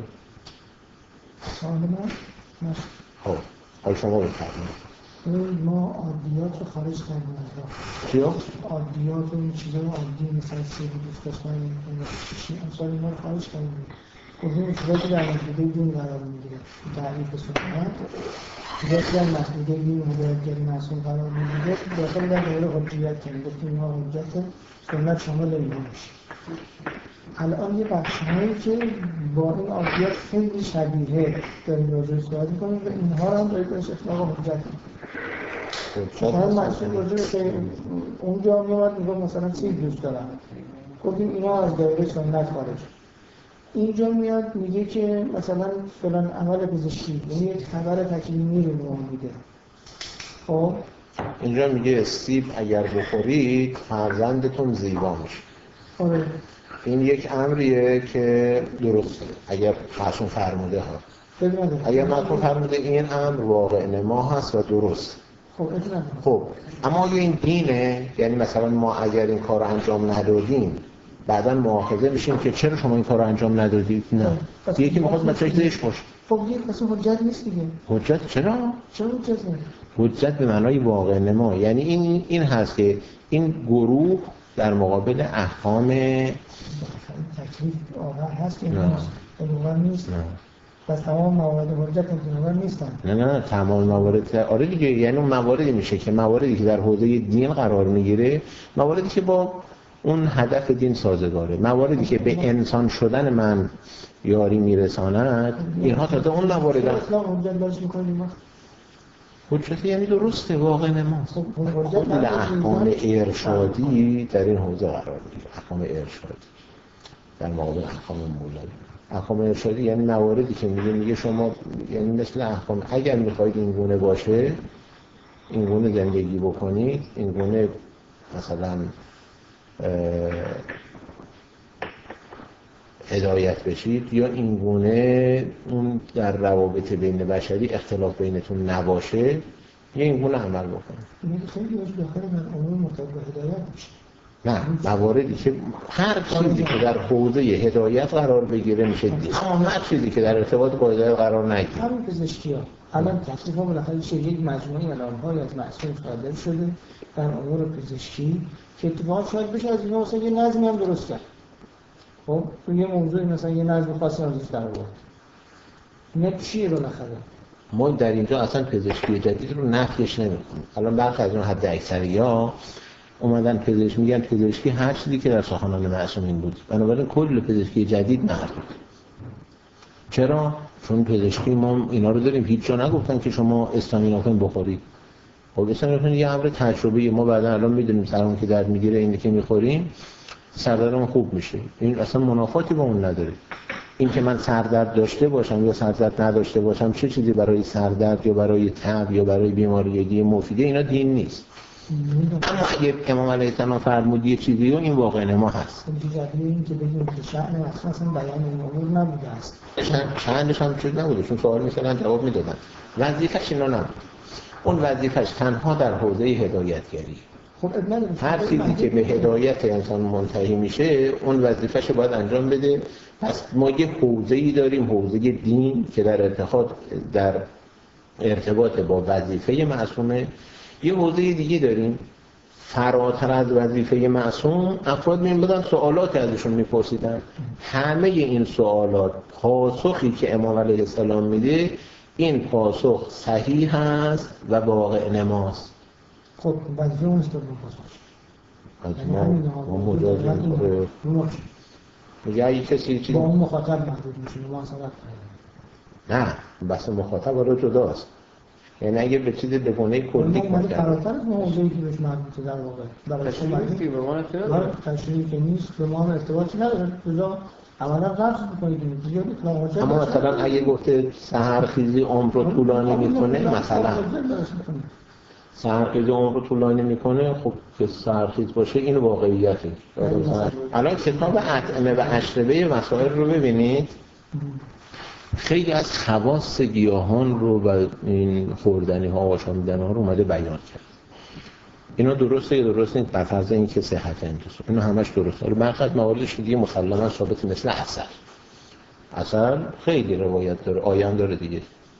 خب حال شما بفرمایید. ما عادیات رو خارج کردیم از راه. چیا؟ عادیات و این چیزای عادی مثل سیدی استخوان امثال اینا رو خارج کردیم. گفتیم چیزایی در محدوده دین قرار میگیره، تعریف سنت چیزایی در محدوده دین و هدایتگری معصوم قرار میگیره داخل در دوره حجیت کردیم. گفتیم اینا حجت سنت شامل اینا میشه. الان یه بخشهایی که با این عادیات خیلی شبیه داریم راجعش صحبت می‌کنیم و اینها هم داریم بهش اطلاق حجت می‌کنیم. مثلا معصوم راجع به اونجا میاد میگه مثلا چی دوست دارم، گفتیم اینا از دایره سنت خارج. اینجا میاد میگه که مثلا فلان عمل پزشکی، یعنی یک خبر تکلیمی رو به اون میده. خب اینجا میگه سیب اگر بخورید فرزندتون زیبا میشه. آره. این یک امریه که درسته اگر معصوم فرموده ها. اگر معصوم فرموده این امر واقع نما هست و درست. خب اما این دینه، یعنی مثلا ما اگر این کار رو انجام ندادیم بعداً مؤاخذه میشیم که چرا شما این کار رو انجام ندادید؟ نه. یکی میخواد بچه‌ش زیش باشه. خب این اصلا حجت نیست دیگه. حجت چرا؟ چرا حجت نیست؟ حجت به معنای واقع نما، یعنی این هست که این گروه در مقابل احکام تکلیف آور هست که واقعا نیست. پس تمام موارد حجت واقعا نیستن. نه تمام موارد آره دیگه، یعنی اون مواردی میشه که مواردی که در حوزه دین قرار میگیره، مواردی که با اون هدف دین سازگاره، مواردی که به انسان شدن من یاری میرساند، اینها تازه اون موارد اصلا حجت داشت میکنیم. حجت یعنی درسته واقع نماست. خب کل احکام ارشادی در این حوزه قرار میگیره. احکام ارشادی در مقابل احکام مولوی. احکام ارشادی یعنی مواردی که میگه شما، یعنی مثل احکام اگر میخواید این گونه باشه، این گونه زندگی بکنید، این گونه مثلا هدایت بشید، یا این گونه اون در روابط بین بشری اختلاف بینتون نباشه، یا این گونه عمل بکنید. این خیلی از داخل من امور مرتبط به هدایت میشه. نه، مواردی که هر چیزی که در حوزه هدایت قرار بگیره میشه دید، اما هر چیزی که در ارتباط با هدایت قرار نگیره. همین پزشکی ها الان تکلیف ها بالاخره یک مجموعه اعلام‌های از معصوم صادر شده در امور پزشکی که اتفاقا شاید بشه از اینا مثلا یه نظمی هم درست کرد. خب تو یه موضوعی مثلا یه نظم خاصی ازش در آورد. اینا چیه بالاخره؟ ما در اینجا اصلا پزشکی جدید رو نفیش نمی‌کنیم. الان برخی از اون حد اکثری‌ها اومدن پزشکی میگن پزشکی هر چیزی که در سخنان معصومین بود. بنابراین کل پزشکی جدید مردود. چرا؟ چون پزشکی ما اینا رو داریم، هیچ جا نگفتن که شما استامینوفن بخورید. خب استامینوفن یه امر تجربی، ما بعدا الان میدونیم سرمون که درد میگیره اینی که میخوریم سردردمون خوب میشه. این اصلا منافاتی با اون نداره. این که من سردرد داشته باشم یا سردرد نداشته باشم چه چیزی برای سردرد یا برای تب یا برای بیماری دیگه مفیده، اینا دین نیست. اما اگه امام علیه السلام فرمود یه چیزی رو، این واقع نما هست. دیگه این که بگیم که شأن اصلا بیان این امور نبوده است. شأنش هم چیز نبوده، چون سوال می‌کردن جواب میدادن. وظیفه‌ش اینا نبود. اون وظیفه‌ش تنها در حوزه هدایتگری. خب هر چیزی که به هدایت انسان منتهی میشه، اون وظیفه‌ش باید انجام بده. پس ما یه حوزه‌ای داریم، حوزه دین که در ارتباط با وظیفه معصومه. یه حوزه دیگه داریم فراتر از وظیفه معصوم، افراد می‌بودن سوالات ازشون می‌پرسیدن. همه این سوالات پاسخی که امام علیه السلام میده، این پاسخ صحیح است و واقع نماست. خب وظیفه اون است که پاسخ ما مجازیم میگه اگه کسی چیزی با اون مخاطب محدود میشه، ما اصلا نه، بس مخاطب رو جداست. یعنی اگه به چیز بگونه کلی کنه فراتر از موضوعی که بهش مربوطه در واقع برای شما که به ما ارتباط تشریحی که نیست به ما ارتباطی نداره، لذا اولا قصد می‌کنید دیگه اما مثلا اگه گفته سحرخیزی عمر رو طولانی میکنه، مثلا سحرخیزی عمر رو طولانی میکنه، خب که سحرخیز باشه این واقعیته. الان کتاب اطعمه و اشربه مسائل رو ببینید، خیلی از خواص گیاهان رو و این خوردنی ها و آشامیدن ها رو اومده بیان کرد. اینا درسته یا درست نیست؟ بر فرض اینکه صحت انتش اینا همش درسته. ولی برخی از مواردش دیگه مسلما ثابت، مثل عسل خیلی روایت داره، آیه داره دیگه.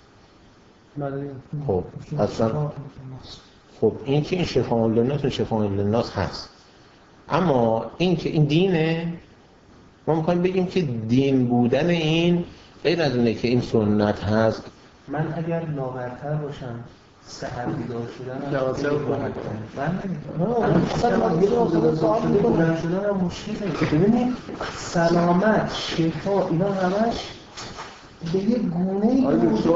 خب اصلا خب این که این شفاء للناس هست، اما این که این دینه، ما میخوایم بگیم که دین بودن این غیر از اونه که این سنت هست. من اگر لاغرتر باشم سحر بیدار شدن هم مشکل نیست. ببینید سلامت، شفا، اینا همش به یه گونه‌ای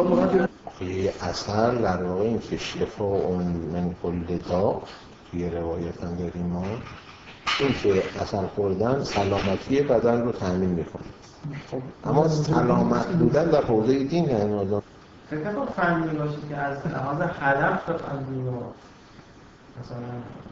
اصلا در واقع این که شفا اون من کل داء توی روایت هم داریم ما، این که اصلا خوردن سلامتی بدن رو تامین میکنه. اما سلامت بودن در حوزه دین هنوز فکر کنم فهمی باشه که از لحاظ هدف بفهمیم و مثلا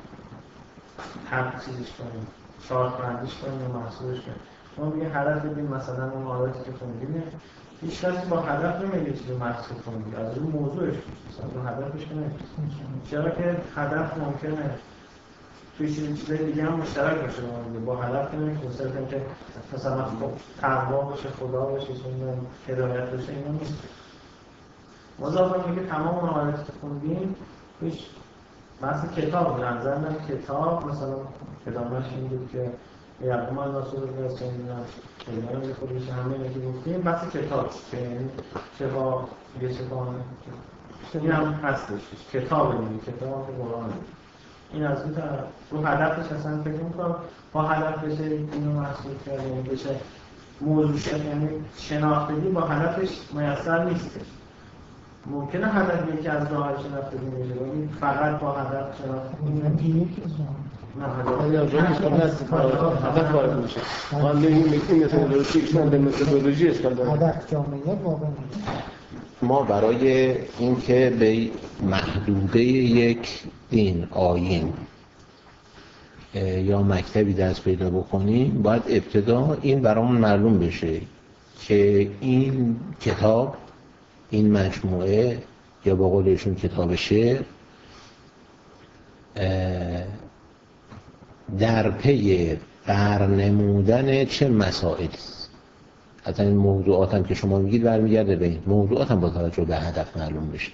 چیزش کنیم، شارت بندیش کنیم و محصولش کنیم. ما میگه هدف بدیم مثلا اون آیاتی که خوندیم، هیچ کسی با هدف نمیگه چیزی محصول کنیم، از اون موضوعش مثلا اون هدفش کنیم. چرا که هدف ممکنه توی چیزای دیگه هم مشترک باشه، با هدف کنیم که مثلا تقوا باشه، خدا باشه، هدایت باشه، اینا نیست. مضافه میگه تمام اون آیاتی که خوندیم هیچ مثلا کتاب نظر من کتاب مثلا ادامهش این بود که یعقوب الرسول رو رسوندن اینا رو خودش همه اینکه گفتیم مثلا کتاب که یعنی شفا یه شفا این هم هستش کتاب میگه کتاب قرآن. این از اون طرف رو هدفش اصلا فکر می‌کنم با هدف بشه اینو محصول کرده، یعنی بشه موضوع شد، یعنی شناختگی با هدفش میسر نیست. ممکنه هدف یکی از راه‌های شناخته نمیشه ولی فقط با هدف شناخته این یکی هدف وارد میشه. ما میگیم متدولوژی اشکال داره. هدف جامعیت واقعا ما برای اینکه به محدوده یک دین، آیین یا مکتبی دست پیدا بکنیم باید ابتدا این برامون معلوم بشه که این کتاب، این مجموعه یا با قولشون کتاب شعر در پی برنمودن چه مسائلی است. حتی این موضوعات هم که شما میگید برمیگرده به این موضوعات هم با توجه به هدف معلوم بشه.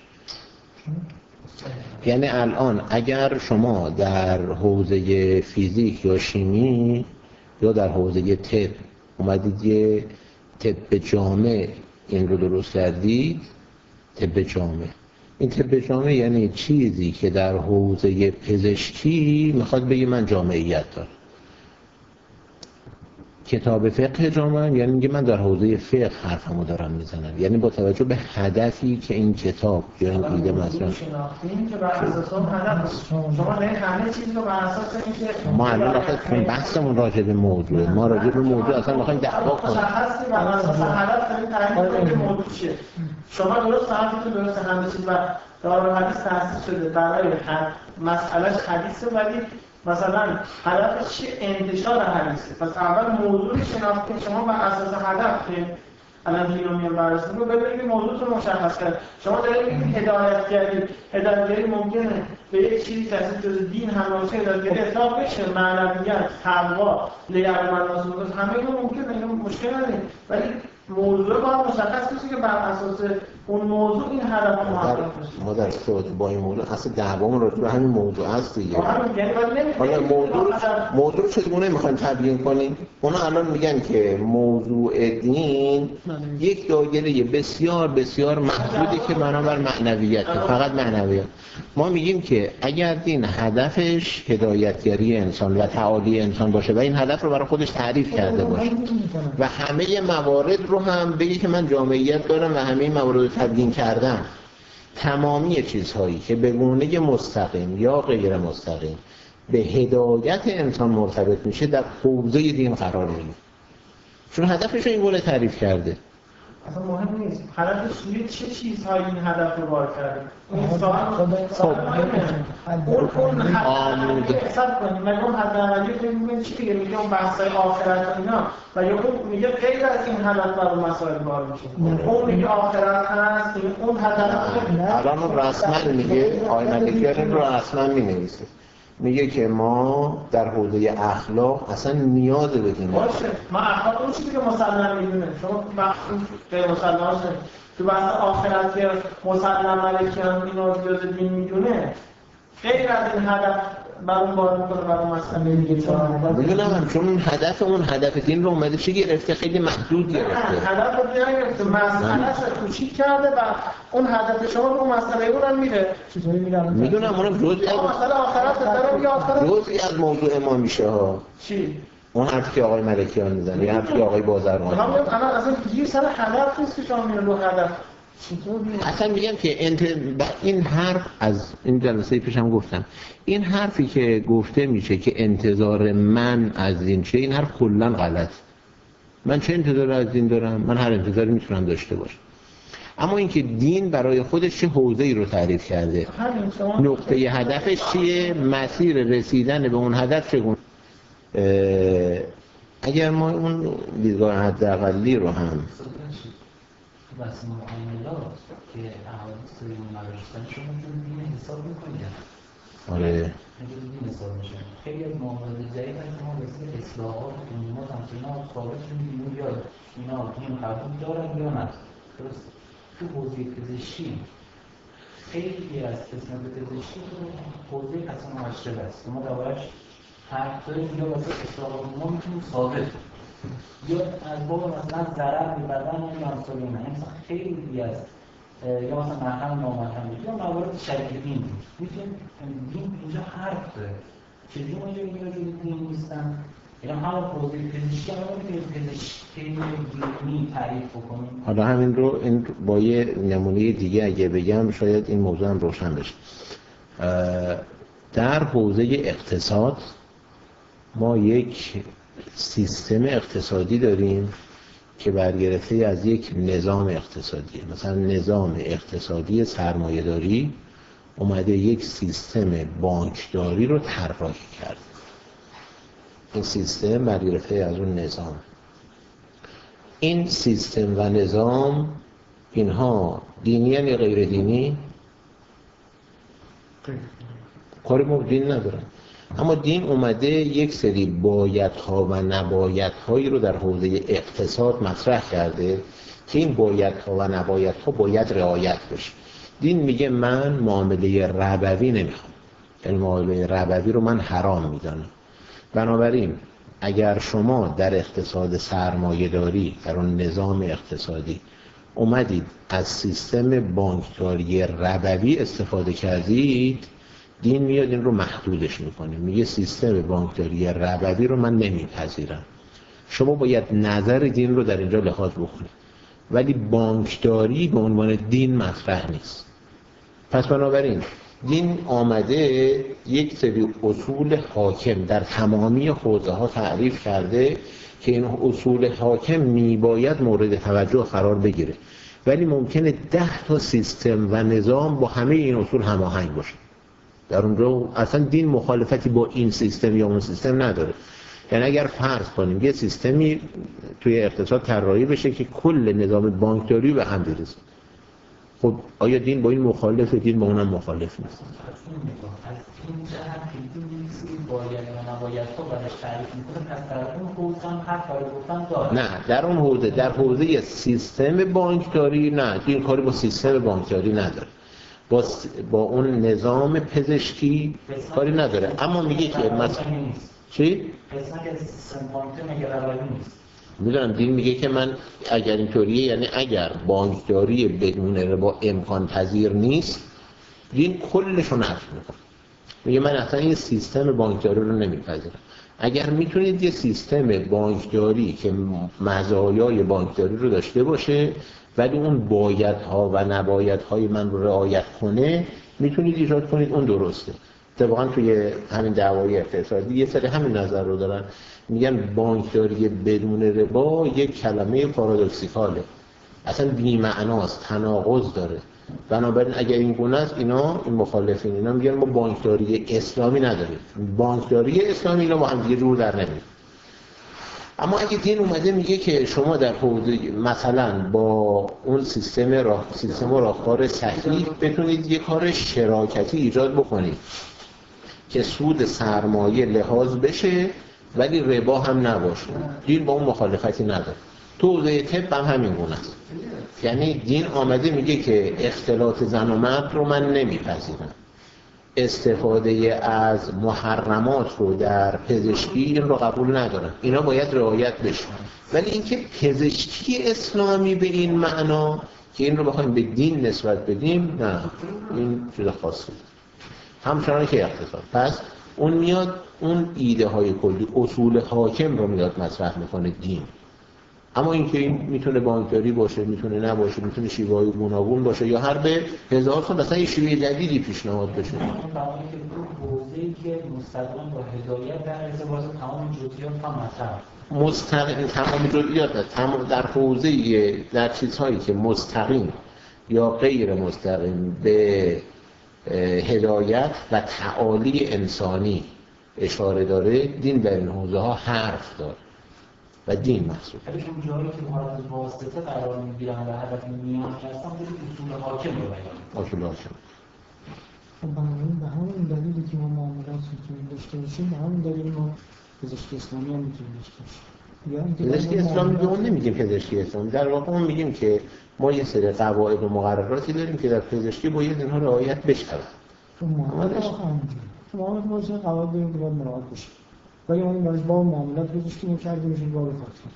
یعنی الان اگر شما در حوزه فیزیک یا شیمی یا در حوزه طب اومدید یه طب جامع این رو درست کردید، طب جامع، این طب جامع یعنی چیزی که در حوزه پزشکی میخواد بگه من جامعیت دارم. کتاب فقه جامعه یعنی میگه من در حوزه فقه حرفمو دارم میزنم، یعنی با توجه به هدفی که این کتاب یا این ایده مثلا شناختیم که بر اساس اون هدف شما نه همه چیز رو بر اساس اینکه ما الان آخه بحثمون راجع به موضوع، ما راجع به موضوع اصلا میخوایم دعوا کنیم. مشخصی بر اساس هدف داریم تعیین کنیم موضوع چیه. شما درست حرفتون درست، همه چیز و دارالحدیث تأسیس شده برای مسئلهش حدیثه، ولی مثلا هدفش چیه؟ انتشار حدیثه. پس اول موضوع شناخته شما بر اساس هدف که الان اینو میام بررسی رو ببینید موضوعتون مشخص کرد. شما دارید میگید هدایتگری ممکنه به یک چیزی که از جزء دین هم باشه هدایتگری اطلاق بشه، معنویت، تقوا، لیعلم الناس همه اینا ممکنه، اینا مشکل نداره، ولی موضوع باید مشخص بشه که بر اساس اون موضوع این هدف محقق بشه. ما در ارتباط با این موضوع اصلا دعوامون راجع به همین موضوع هست دیگه. حالا موضوع چگونه میخوایم تبیین کنیم؟ اونا الان میگن که موضوع دین یک دایره بسیار بسیار محدودی که بنابر معنویت، فقط معنویت. ما میگیم که اگر دین هدفش هدایتگری انسان و تعالی انسان باشه و این هدف رو برای خودش تعریف کرده باشه و همه موارد رو هم بگه که من جامعیت دارم و همه موارد رو تبیین کردم، تمامی چیزهایی که به گونه مستقیم یا غیر مستقیم به هدایت انسان مرتبط میشه در حوزه دین قرار میگیره، چون هدفش رو این گونه تعریف کرده. اصلا مهم نیست هدفش توی چه چیزهایی این هدف رو بار کرده. این سوال اون حساب کنیم مگه اون هدف اولی که میگن چی دیگه، میگه اون بحث‌های آخرت و اینا و یا اون میگه غیر از این هدف بر اون مسائل بار میشه. اون میگه آخرت هست، اون هدف الان رسما میگه آقای ملکیان رو رسما مینویسه، میگه که ما در حوزه اخلاق اصلا نیاز به دین باشه. ما اخلاق اون چیزی که مسلم میدونه، شما بحث غیر مسلم هاشه تو بحث آخرت که مسلم ملکیان اینو جز دین میدونه، غیر از این هدف بر اون بار میکنه بر اون مسئله میدونم چون اون هدف دین رو اومده چی گرفته، خیلی محدود گرفته. هدف رو گرفته، مسئله‌اش رو کوچیک کرده و اون هدف شما به اون مسئله اونم میره. چطوری میرم؟ میدونم اونم جزئی از مسئله آخرت داره، یا آخرت جزئی از موضوع ما میشه ها. چی؟ اون حرفی که آقای ملکیان میزنه یا حرفی که آقای بازرگان میگم الان اصلا گیر سر هدف نیست که شما میرین رو هدف. اصلا میگم که این حرف از این جلسه پیشم گفتم، این حرفی که گفته میشه که انتظار من از دین چه، این حرف کلا غلط. من چه انتظاری از دین دارم؟ من هر انتظاری میتونم داشته باشم، اما اینکه دین برای خودش چه حوزه‌ای رو تعریف کرده، نقطه هدفش چیه، مسیر رسیدن به اون هدف چگونه. اگر ما اون دیدگاه حداقلی رو هم بس معاملات که احادیث رو نداشتن شما دین حساب میکنید. آره دین حساب میشه. خیلی از معاملات جدید که ما مثل اصلاحات و تنظیمات هم که اینا ثابت شدیم یا اینا دین قبول دارن یا نه. درست تو حوزه پزشکی خیلی از قسمت پزشکی تو حوزه قسم مشرب است. ما دربارش حرف داریم یا واسه اصلاحات ما میتونیم ثابت یا از باب مثلا ضرر به بدن یا امثال اینا، مثلا خیلی از یا مثلا محرم نامحرم یا موارد شدیدین میتونیم دین اینجا حرف داره. چجوری ما اینجا میگیم دین نیستن؟ یعنی همون حوزه پزشکی هم میتونید پزشکی دینی تعریف بکنیم. حالا همین رو این با یه نمونه دیگه اگه بگم شاید این موضوع هم روشن بشه. در حوزه اقتصاد ما یک سیستم اقتصادی داریم که برگرفته از یک نظام اقتصادی. مثلا نظام اقتصادی سرمایه‌داری اومده یک سیستم بانکداری رو طراحی کرد. این سیستم برگرفته از اون نظام. این سیستم و نظام اینها دینی یا غیر دینی؟ کاری با دین ندارن. اما دین اومده یک سری بایدها و نبایدهایی رو در حوزه اقتصاد مطرح کرده که این بایدها و نبایدها باید رعایت بشه. دین میگه من معامله ربوی نمیخوام، یعنی معامله ربوی رو من حرام میدانم. بنابراین اگر شما در اقتصاد سرمایه‌داری، در اون نظام اقتصادی اومدید از سیستم بانکداری ربوی استفاده کردید، دین میاد این رو محدودش میکنه، میگه سیستم بانکداری ربوی رو من نمیپذیرم. شما باید نظر دین رو در اینجا لحاظ بکنید، ولی بانکداری به عنوان دین مطرح نیست. پس بنابراین دین آمده یک سری اصول حاکم در تمامی حوزه ها تعریف کرده که این اصول حاکم میباید مورد توجه قرار بگیره، ولی ممکنه 10 تا سیستم و نظام با همه این اصول هماهنگ باشه. در اونجا اصلا دین مخالفتی با این سیستم یا اون سیستم نداره. یعنی اگر فرض کنیم یه سیستمی توی اقتصاد طراحی بشه که کل نظام بانکداری به هم بریزه، خب آیا دین با این مخالفه؟ دین با اونم مخالف نیست. از این جهت دین نیست باید و نباید تو برش تعریف میکنه، پس در اون حوزه هم هر کاری گفتن داره. نه، در اون حوزه، در حوزه سیستم بانکداری نه، دین کاری با سیستم بانکداری نداره، با اون نظام پزشکی کاری نداره. اما میگه که مثلا چی؟ قسمت سیستم بانکداری مگه ربوی نیست؟ میدونم دین میگه که من اگر اینطوریه، یعنی اگر بانکداری بدون ربا امکان پذیر نیست، دین کلش رو نفی میکنه. میگه من اصلا این سیستم بانکداری رو نمیپذیرم. اگر میتونید یه سیستم بانکداری که مزایای بانکداری رو داشته باشه ولی اون بایدها و نبایدهای من رو رعایت کنه، میتونید ایجاد کنید، اون درسته. اتفاقا توی همین دعوای اقتصادی یه سری همین نظر رو دارن، میگن بانکداری بدون ربا یک کلمه پارادوکسیکاله، اصلا بی‌معناست، تناقض داره. بنابراین اگر این گونه است، اینا این مخالفین اینا میگن ما بانکداری اسلامی نداریم، بانکداری اسلامی اینا با هم دیگه جور در نمیاد. اما اگه دین اومده میگه که شما در حوزه مثلا با اون سیستم راهکار صحیح بتونید یه کار شراکتی ایجاد بکنید که سود سرمایه لحاظ بشه ولی ربا هم نباشه، دین با اون مخالفتی نداره. تو حوزه طب هم همین گونه است. یعنی دین آمده میگه که اختلاط زن و مرد رو من نمیپذیرم، استفاده از محرمات رو در پزشکی این رو قبول ندارم، اینا باید رعایت بشه. ولی اینکه پزشکی اسلامی به این معنا که این رو بخوایم به دین نسبت بدیم، نه، این چیز خاصی. همچنان که اقتصاد، پس اون میاد اون ایده های کلی، اصول حاکم رو میاد مطرح میکنه دین. اما اینکه این میتونه بانکداری باشه، میتونه نباشه، میتونه شیوه‌های گوناگون باشه یا هر به هزار سال مثلا یه شیوه جدیدی پیشنهاد بشه. اون زمانی که تو حوزه‌ای که مستقیما با هدایت در ارتباط تمام جزئیات هم مطرح، مستقیم تمام جزئیات در حوزه، در چیزهایی که مستقیم یا غیر مستقیم به هدایت و تعالی انسانی اشاره داره، دین در این حوزه ها حرف داره و دین محسوب. اگه اون جایی که مورد واسطه قرار میگیرن و هدف میان هستن، خیلی اصول حاکم رو بیان. اصول حاکم. بنابراین به همین دلیلی که ما معاملات میتونیم داشته باشیم، به همین دلیل ما پزشکی اسلامی هم میتونیم داشته باشیم. پزشکی اسلامی به اون نمیگیم پزشکی اسلامی، در واقع اون میگیم که ما یه سری قواعد و مقرراتی داریم که در پزشکی باید اینها رعایت بشه. تو معاملات باشه قواعد داریم که باید مراعات بشه. ولی ما این با معاملات پزشکی می‌کردیم میشه باب فاطمه.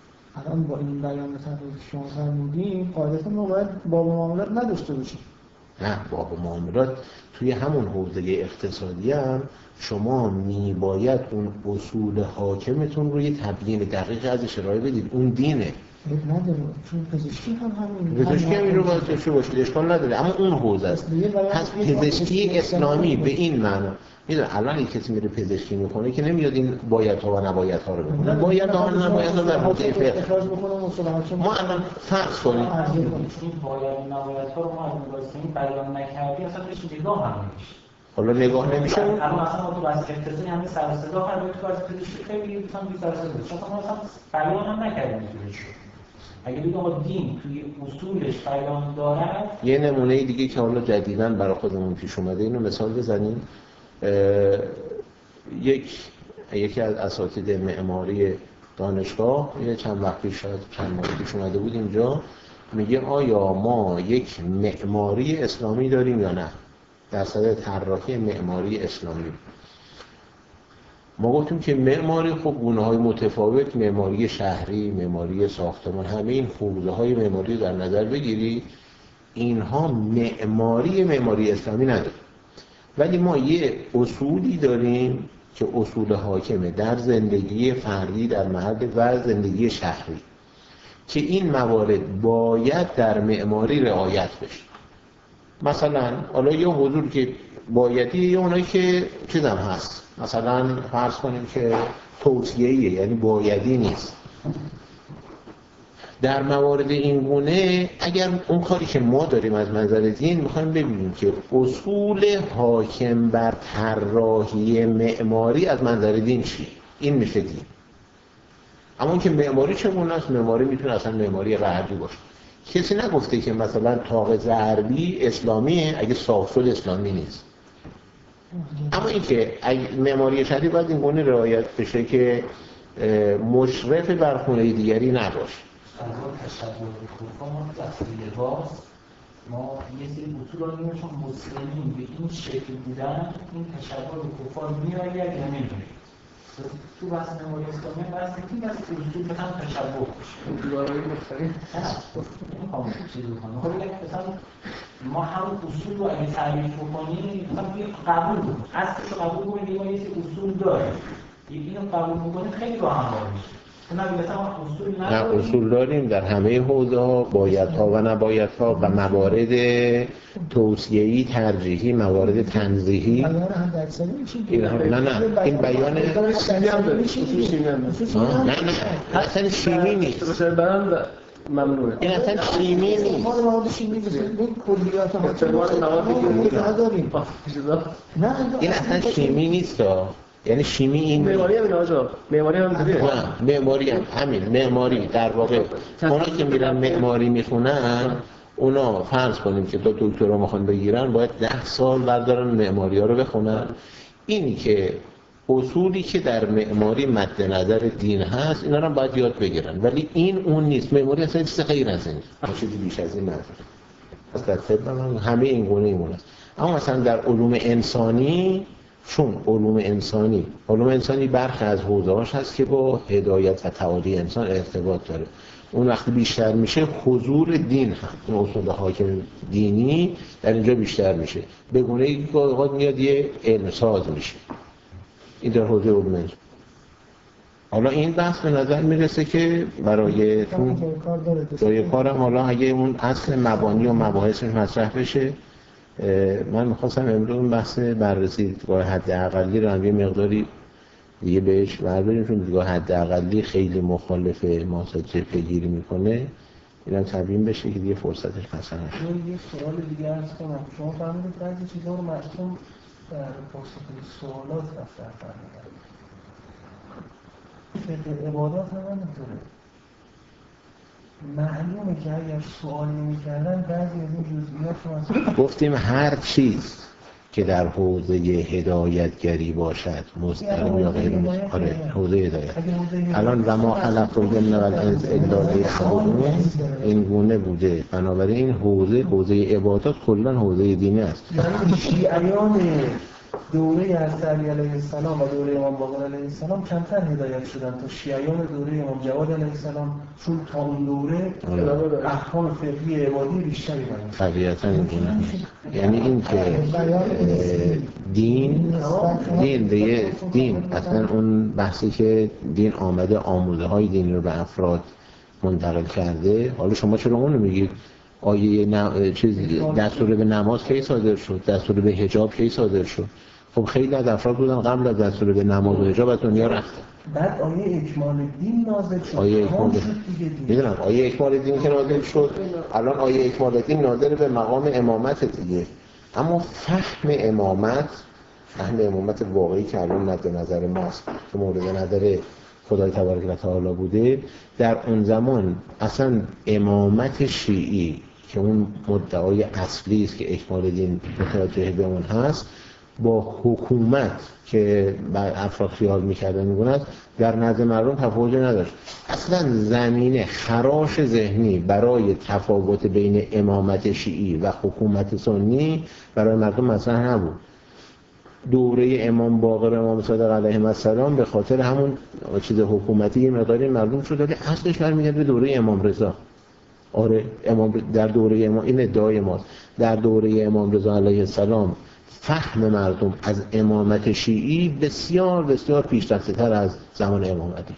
الان با این بیان مثلا که شما فرمودین، قاعدتا ما باید باب معاملات نداشته باشیم. نه، باب معاملات توی همون حوزه اقتصادی هم شما میباید اون اصول حاکمتون رو یه تبیین دقیق ازش ارائه بدید. اون دینه. نداره، چون پزشکی هم همین. پزشکی هم این رو باید داشته باشه، اشکال نداره، اما اون حوزه است. پس پزشکی اسلامی به این معنا، میدونم الان یک کسی میره پزشکی میکنه که نمیاد این بایدها و نبایدها رو بکنه. بایدها و نبایدها در حوزه فقه. ما الان فرض کنیم این باید و نبایدها رو ما از نگاهیم بیان نکردیم، اصلا بهش نگاه هم نمیشه. حالا نگاه نمیشه. الان مثلا ما تو بحث اقتصادی همین سر و صدا کردیم، تو بحث پزشکی خیلی مثلا بی سر و صدا. شما مثلا بیان هم نکردیم اینجوری شد. اگه بگم آقا دین توی اصولش بیان دارد، یه نمونه دیگه که حالا جدیداً برای خودمون پیش اومده اینو مثال بزنیم. یکی از اساتید معماری دانشگاه یه چند وقت پیش، شاید چند ماه پیش اومده بود اینجا، میگه آیا ما یک معماری اسلامی داریم یا نه؟ درصد طراحی معماری اسلامی. ما گفتیم که معماری خب گونه‌های متفاوت، معماری شهری، معماری ساختمان، همه این حوزه‌های معماری در نظر بگیری، اینها معماری اسلامی نداره. ولی ما یه اصولی داریم که اصول حاکمه در زندگی فردی در محل و زندگی شهری، که این موارد باید در معماری رعایت بشه. مثلا حالا یه حضور که بایدی، یه اونایی که چیزم هست، مثلا فرض کنیم که توصیه‌ایه، یعنی بایدی نیست. در موارد این گونه اگر اون کاری که ما داریم از منظر دین میخوایم ببینیم که اصول حاکم بر طراحی معماری از منظر دین چی، این میشه دین. اما اون که معماری چگونه است، معماری میتونه اصلا معماری غربی باشه. کسی نگفته که مثلا طاق غربی اسلامیه اگه ساخت‌ال اسلامی نیست. اما این که معماری شهری باید این گونه رعایت بشه که مشرف بر خونه دیگری نباشه. از اون تشبه به کفار ما تو لباس ما یه سری اصول داریم، چون مسلمین به این شکل بودن این تشبه به کفار میآید یا نمیآید. تو بحث معماری اسلامی بحث این بحث اصول مثلا تشبه بشه. دیوارهای مختلف. همون چیزی کنه. خب مثلا ما هم اصول رو اگه تعریف بکنیم، مثلا قبول کنیم. اصلش رو قبول کنیم، ما یه سری اصول داریم. اینو قبول می‌کنیم خیلی راحت میشه. نه، اصول داریم در همه حوزه‌ها، بایدها و نبایدها و موارد توصیه‌ای، ترجیحی، موارد تنزیهی. بیان هم درصدی میشه. نه این بیان شیمی هم داره. شیمی هم داره. نه اصلا شیمی نیست. ممنوعه. این اصلا شیمی نیست. ما مواد شیمی بزنیم کلیات ما داریم. این اصلا شیمی نیست. یعنی شیمی این معماری هم آجا، معماری هم دیگه. نه، معماری هم همین معماری در واقع اونا که میرن معماری میخونن، اونا فرض کنیم که دو دکترا میخوان بگیرن باید 10 سال بردارن معماری ها رو بخونن. اینی که اصولی که در معماری مد نظر دین هست اینا رو باید یاد بگیرن، ولی این اون نیست. معماری اصلا چیز غیر از این، چیزی بیش از این نداره. پس در طب همه این گونه ایمون است. اما مثلا در علوم انسانی، چون علوم انسانی برخی از حوزه‌هاش هست که با هدایت و تعالی انسان ارتباط داره. اون وقتی بیشتر میشه حضور دین هم، اون اصول حاکم دینی در اینجا بیشتر میشه، به گونه‌ای که اوقات میاد یه علم ساز میشه. این در حوزه علوم انسان. حالا این بحث به نظر میرسه که برای جای کارم حالا اگه اون اصل مبانی و مباحثش مطرح بشه، من میخواستم امروز بحث بررسی دیدگاه حداقلی رو هم یه مقداری دیگه بهش برداریم، چون دیدگاه حداقلی خیلی مخالف ماساد جبهه‌گیری میکنه، اینم تبیین بشه که دیگه فرصتش مثلا نشه. یه سوال دیگه هست کنم، شما فهمیدید بعضی چیزا رو مردم در پاسخ سوالات مطرح فرمودن. فقه عبادات هم نداره. معلومه که اگر سوال نمی‌کردن بعضی از این جزئیات رو گفتیم هر چیز که در حوزه هدایتگری باشد مستقیم یا غیر مستقیم، آره حوزه هدایت. الان و ما خلقت الجن والانس الا لیعبدون این گونه بوده، بنابراین این حوزه عبادات کلا حوزه دینی است. یعنی شیعیان دوره یزد علیه السلام و دوره امام باقر علیه السلام کمتر هدایت شدن تا شیعیان دوره امام جواد علیه السلام، چون تا اون دوره احکام فقهی عبادی بیشتری دارن. طبیعتاً اینگونه هست. یعنی این که دین اصلا اون بحثی که دین آمده آموزه های دینی رو به افراد منتقل کرده، حالا شما چرا اون رو میگید؟ آیه دستور به نماز کی صادر شد؟ دستور به حجاب کی صادر شد؟ خب خیلی از افراد بودن قبل از دستور به نماز و حجاب از دنیا رفتن. بعد آیه اکمال دین نازل شد. آیه اکمال دین که نازل شد، الان آیه اکمال دین نازل به مقام امامت دیگه. اما فهم امامت واقعی که الان مد نظر ماست که مورد نظر خدای تبارک و تعالی بوده، در اون زمان اصلا امامت شیعی که اون مدعای اصلی است که اکمال دین متوجه به اون هست، با حکومت که بر افراد خیال می‌کردن می‌گوند در نظر مردم تفاوتی نداشت. اصلا زمینه خراش ذهنی برای تفاوت بین امامت شیعی و حکومت سنی برای مردم مثلا نبود. دوره امام باقر امام صادق علیه السلام به خاطر همون چیز حکومتی یه مقداری معلوم شد، ولی اصلش برمیگرده به دوره امام رضا. آره در دوره امام، این ادعای ماست، در دوره امام رضا علیه السلام فهم مردم از امامت شیعی بسیار بسیار پیشرفته‌تر از زمان امامتی.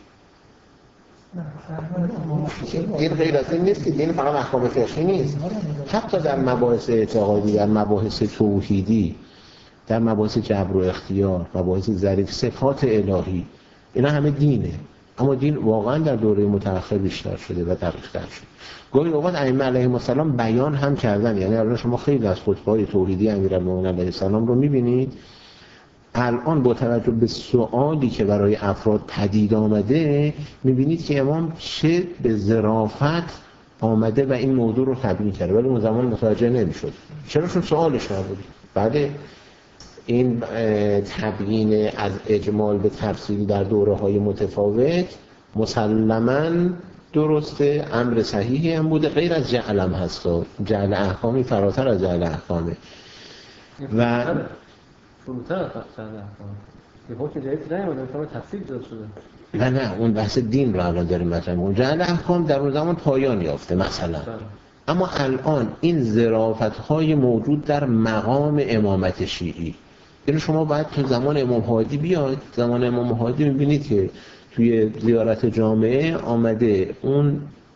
این غیر از این نیست که دین فقط احکام فقهی نیست، حتی در مباحث اعتقادی، در مباحث توحیدی، در مباحث جبر و اختیار، مباحث ظریف، صفات الهی، اینا همه دینه. اما دین واقعا در دوره متأخر بیشتر شده و دقیق‌تر شده. گاهی اوقات ائمه علیهم السلام بیان هم کردن، یعنی الان شما خیلی از خطبه‌های توحیدی امیرالمومنین علیه السلام رو می‌بینید الان با توجه به سوالی که برای افراد پدید آمده می‌بینید که امام چه به ظرافت آمده و این موضوع رو تبیین کرده، ولی اون زمان متوجه نمی‌شد. چرا؟ چون سوالش نبود. بله این تبیین از اجمال به تفصیل در دوره‌های متفاوت مسلماً درسته، امر صحیحی هم بوده، غیر از جعلم هست. جعل احکامی فراتر از جعل احکامه و فراتر از جعل احکام. یه حکم جدید نیامده، شما تفصیل داده شده. نه اون بحث دین رو الان داریم مطرح می‌کنیم. جعل احکام در اون زمان پایان یافته مثلا. اما الان این ظرافت‌های موجود در مقام امامت شیعی، یعنی شما باید تو زمان امام هادی بیاید. زمان امام هادی می‌بینید که توی زیارت جامعه آمده اون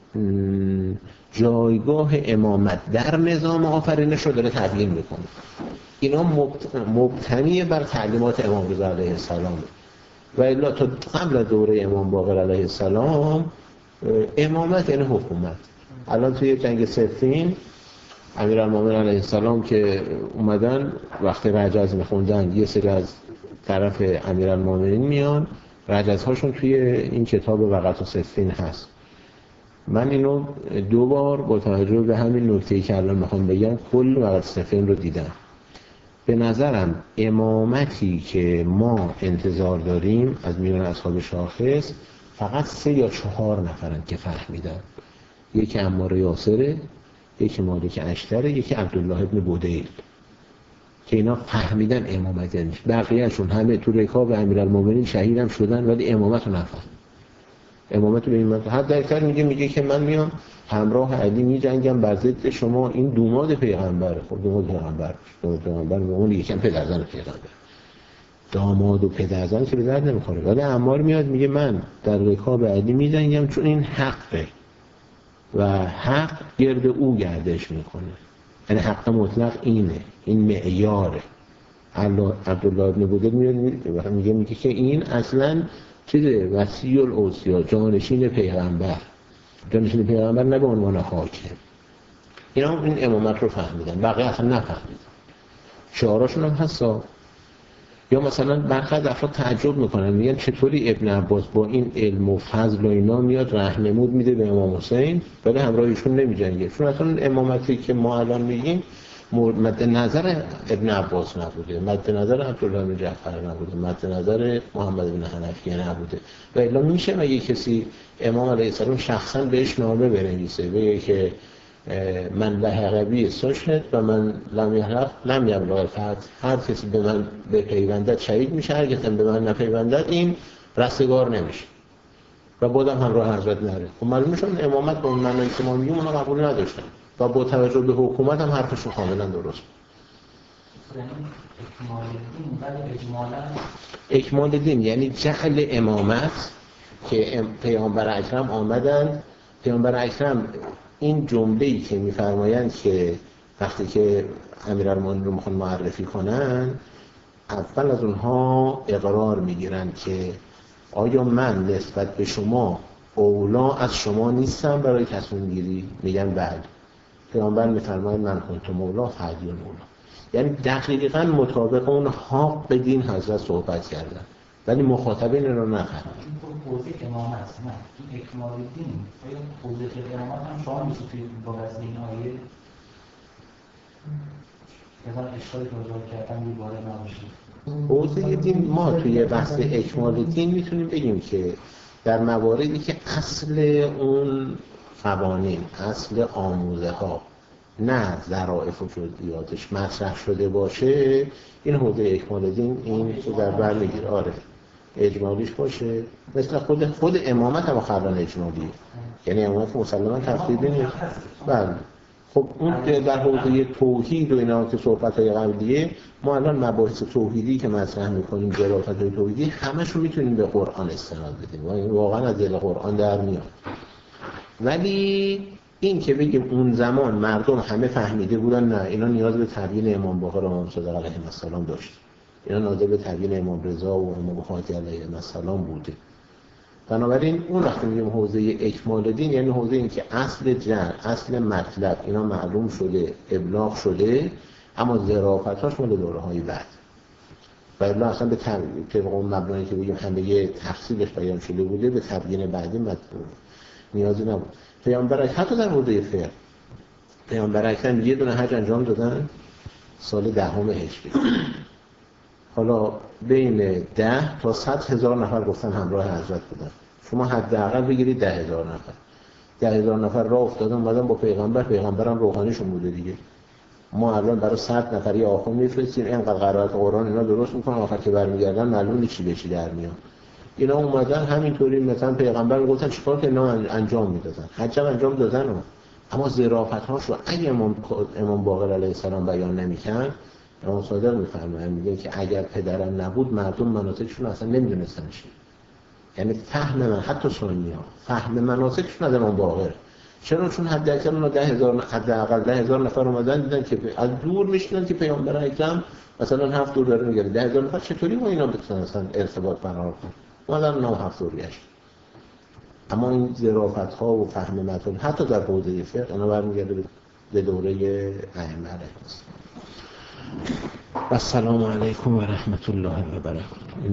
جایگاه امامت در نظام آفرینش رو داره تبیین میکنه. اینا مبتنی بر تعلیمات امام رضا علیه السلام و الا تا قبل دوره امام باقر علیه السلام امامت یعنی حکومت. الان توی جنگ صفین امیرالمومنین علیه السلام که اومدن وقتی رجز میخوندن، یه سری از طرف امیرالمومنین میان، رجزهاشون توی این کتاب وقت و صفین هست. من اینو 2 بار با توجه به همین نکته‌ای که الان میخوام بگم کل وقت صفین رو دیدم. به نظرم امامتی که ما انتظار داریم از میان اصحاب شاخص فقط 3 یا 4 نفرن که فهمیدن. یکی عمار یاسره، یکی مالک اشتره، یکی عبدالله ابن بودیل، که اینا فهمیدن امامت یعنی. بقیه‌شون همه تو رکاب امیرالمومنین شهید هم شدن ولی امامت رو نفهمیدن. امامت رو به این منطقه حد درکتر میگه که من میام همراه علی میجنگم بر ضد شما. این دوماد پیغمبره. خب دوماد پیغمبر اون یکم پدرزن پیغمبر، داماد و پدرزن که به درد نمیخوره. ولی عمار میاد میگه من در رکاب علی میجنگم چون این حقه و حق گرد او گردش میکنه. یعنی حق مطلق اینه، این معیاره. عبدالله ابن بودیل میاد میگه که این اصلا چیزه، وصی الاوصیا، جانشین پیغمبر نه به عنوان حاکم. اینا این امامت رو فهمیدن، بقیه اصلا نفهمیدن. شعاراشون هم هستا. یا مثلا برخی از افراد تعجب میکنن، میگن چطوری ابن عباس با این علم و فضل و اینا میاد رهنمود میده به امام حسین ولی همراهشون نمیجنگه؟ چون اصلا امامتی که ما الان میگیم مد نظر ابن عباس نبوده، مد نظر عبدالله بن جعفر نبوده، مد نظر محمد بن حنفیه نبوده. و الا میشه مگه کسی امام علیه السلام شخصا بهش نامه بنویسه بگه که من لحقبی سشهد و من لم یبلغ الفتح. هر کسی به من بپیوندد شهید میشه، هر کسی به من نپیوندد این رستگار نمیشه و بودم همراه حضرت نره. خب معلوم میشه امامت به اون معنی که ما میگیم اونا قبول نداشتن و با توجه به حکومت هم حرفشون کاملا درست. اکمال دین یعنی جعل امامت که پیامبر اکرم آمدن. پیامبر اکرم این جمله‌ای که می‌فرمایند که وقتی که امیرالمومنین رو میخوان معرفی کنن، اول از اونها اقرار میگیرن که آیا من نسبت به شما اولا از شما نیستم برای تصمیم گیری؟ میگن بله. پیامبر میفرماید من کنت مولا فعلی مولا، یعنی دقیقاً مطابق اون حق به دین حضرت صحبت کردن ولی مخاطبین رو نفهمیدن. این حوزه امامت نه این اکمال دین، آیا حوزه امامت هم شما میشه توی با وزن این آیه مثلا اشکالی که وارد کردن می‌باره نباشه؟ حوزه دین ما توی بحث اکمال دین میتونیم بگیم که در مواردی که اصل اون قوانین، اصل آموزه ها نه ظرافت و جزئیاتش مطرح شده باشه، این حوزه اکمال دین این رو در بر میگیره. آره اجمالیش باشه، مثل خود امامت هم خران اجمالیه، یعنی امامت مسلمان تفصیلی نیست. بله خب اون در حوزه توحید و اینا که صحبت‌های قبلیه، ما الان مباحث توحیدی که مطرح می‌کنیم، ظرافت‌های توحیدی همش رو میتونیم به قرآن استناد بدیم و این واقعا از دل قرآن در میاد. ولی این که بگیم اون زمان مردم همه فهمیده بودن، نه، اینا نیاز به تبیین امام باقر و امام صادق علیهم السلام داشت. اینا نیاز به تبیین امام رضا و امام هادی علیهم السلام بوده. بنابراین اون وقتی میگیم حوزه اکمال دین یعنی حوزه این که اصل جن، اصل مطلب اینا معلوم شده، ابلاغ شده، اما ظرافتاش مال دوره‌های بعد. و الا اصلا به طبق اون مبنایی که بگیم همه تفصیلش بیان شده بوده، به تبیین بعدی مطلوب نیازی نبود. پیامبر حتی در حوزه فقه پیامبر اکرم یه دونه حج انجام دادن سال 10 هجری. حالا بین 10 تا 100,000 نفر گفتن همراه حضرت بودن. شما حداقل بگیرید 10,000 نفر. 10,000 نفر راه افتادن اومدن با پیغمبرم روحانیشون بوده دیگه. ما الان برای 100 نفر یه آخوند میفرستیم، اینقدر قرائت قرآن اینا درست میکنن، آخر که برمیگردن معلوم چی به چی در میاد. اینا اومدن همینطوری مثلا پیغمبر میگفتن چیکار که اینا انجام میدادن، حج انجام دادن اما ظرافت‌هاش رو اگه امام باقر علیه السلام بیان نمی‌کرد، امام صادق می‌فرمایند میگه که اگر پدرم نبود مردم مناسکشون اصلا نمی‌دونستن چی. یعنی فهم من حتی سنی‌ها فهم مناسکشون از امام باقر. چرا؟ چون حداقل اونا 10,000 نفر اومدن دیدن که از دور میشنن که پیامبر اکرم مثلا 7 دور داره میگه 10,000 نفر چطوری ما اینا بتونن مثلا ارتباط برقرار کنن. اومدن 9 دور گشت. اما این ظرافت‌ها و فهم متن حتی در حوزه فقه اینا برمیگرده به دوره ائمه علیهم السلام. و السلام علیکم و رحمت الله و برکاته.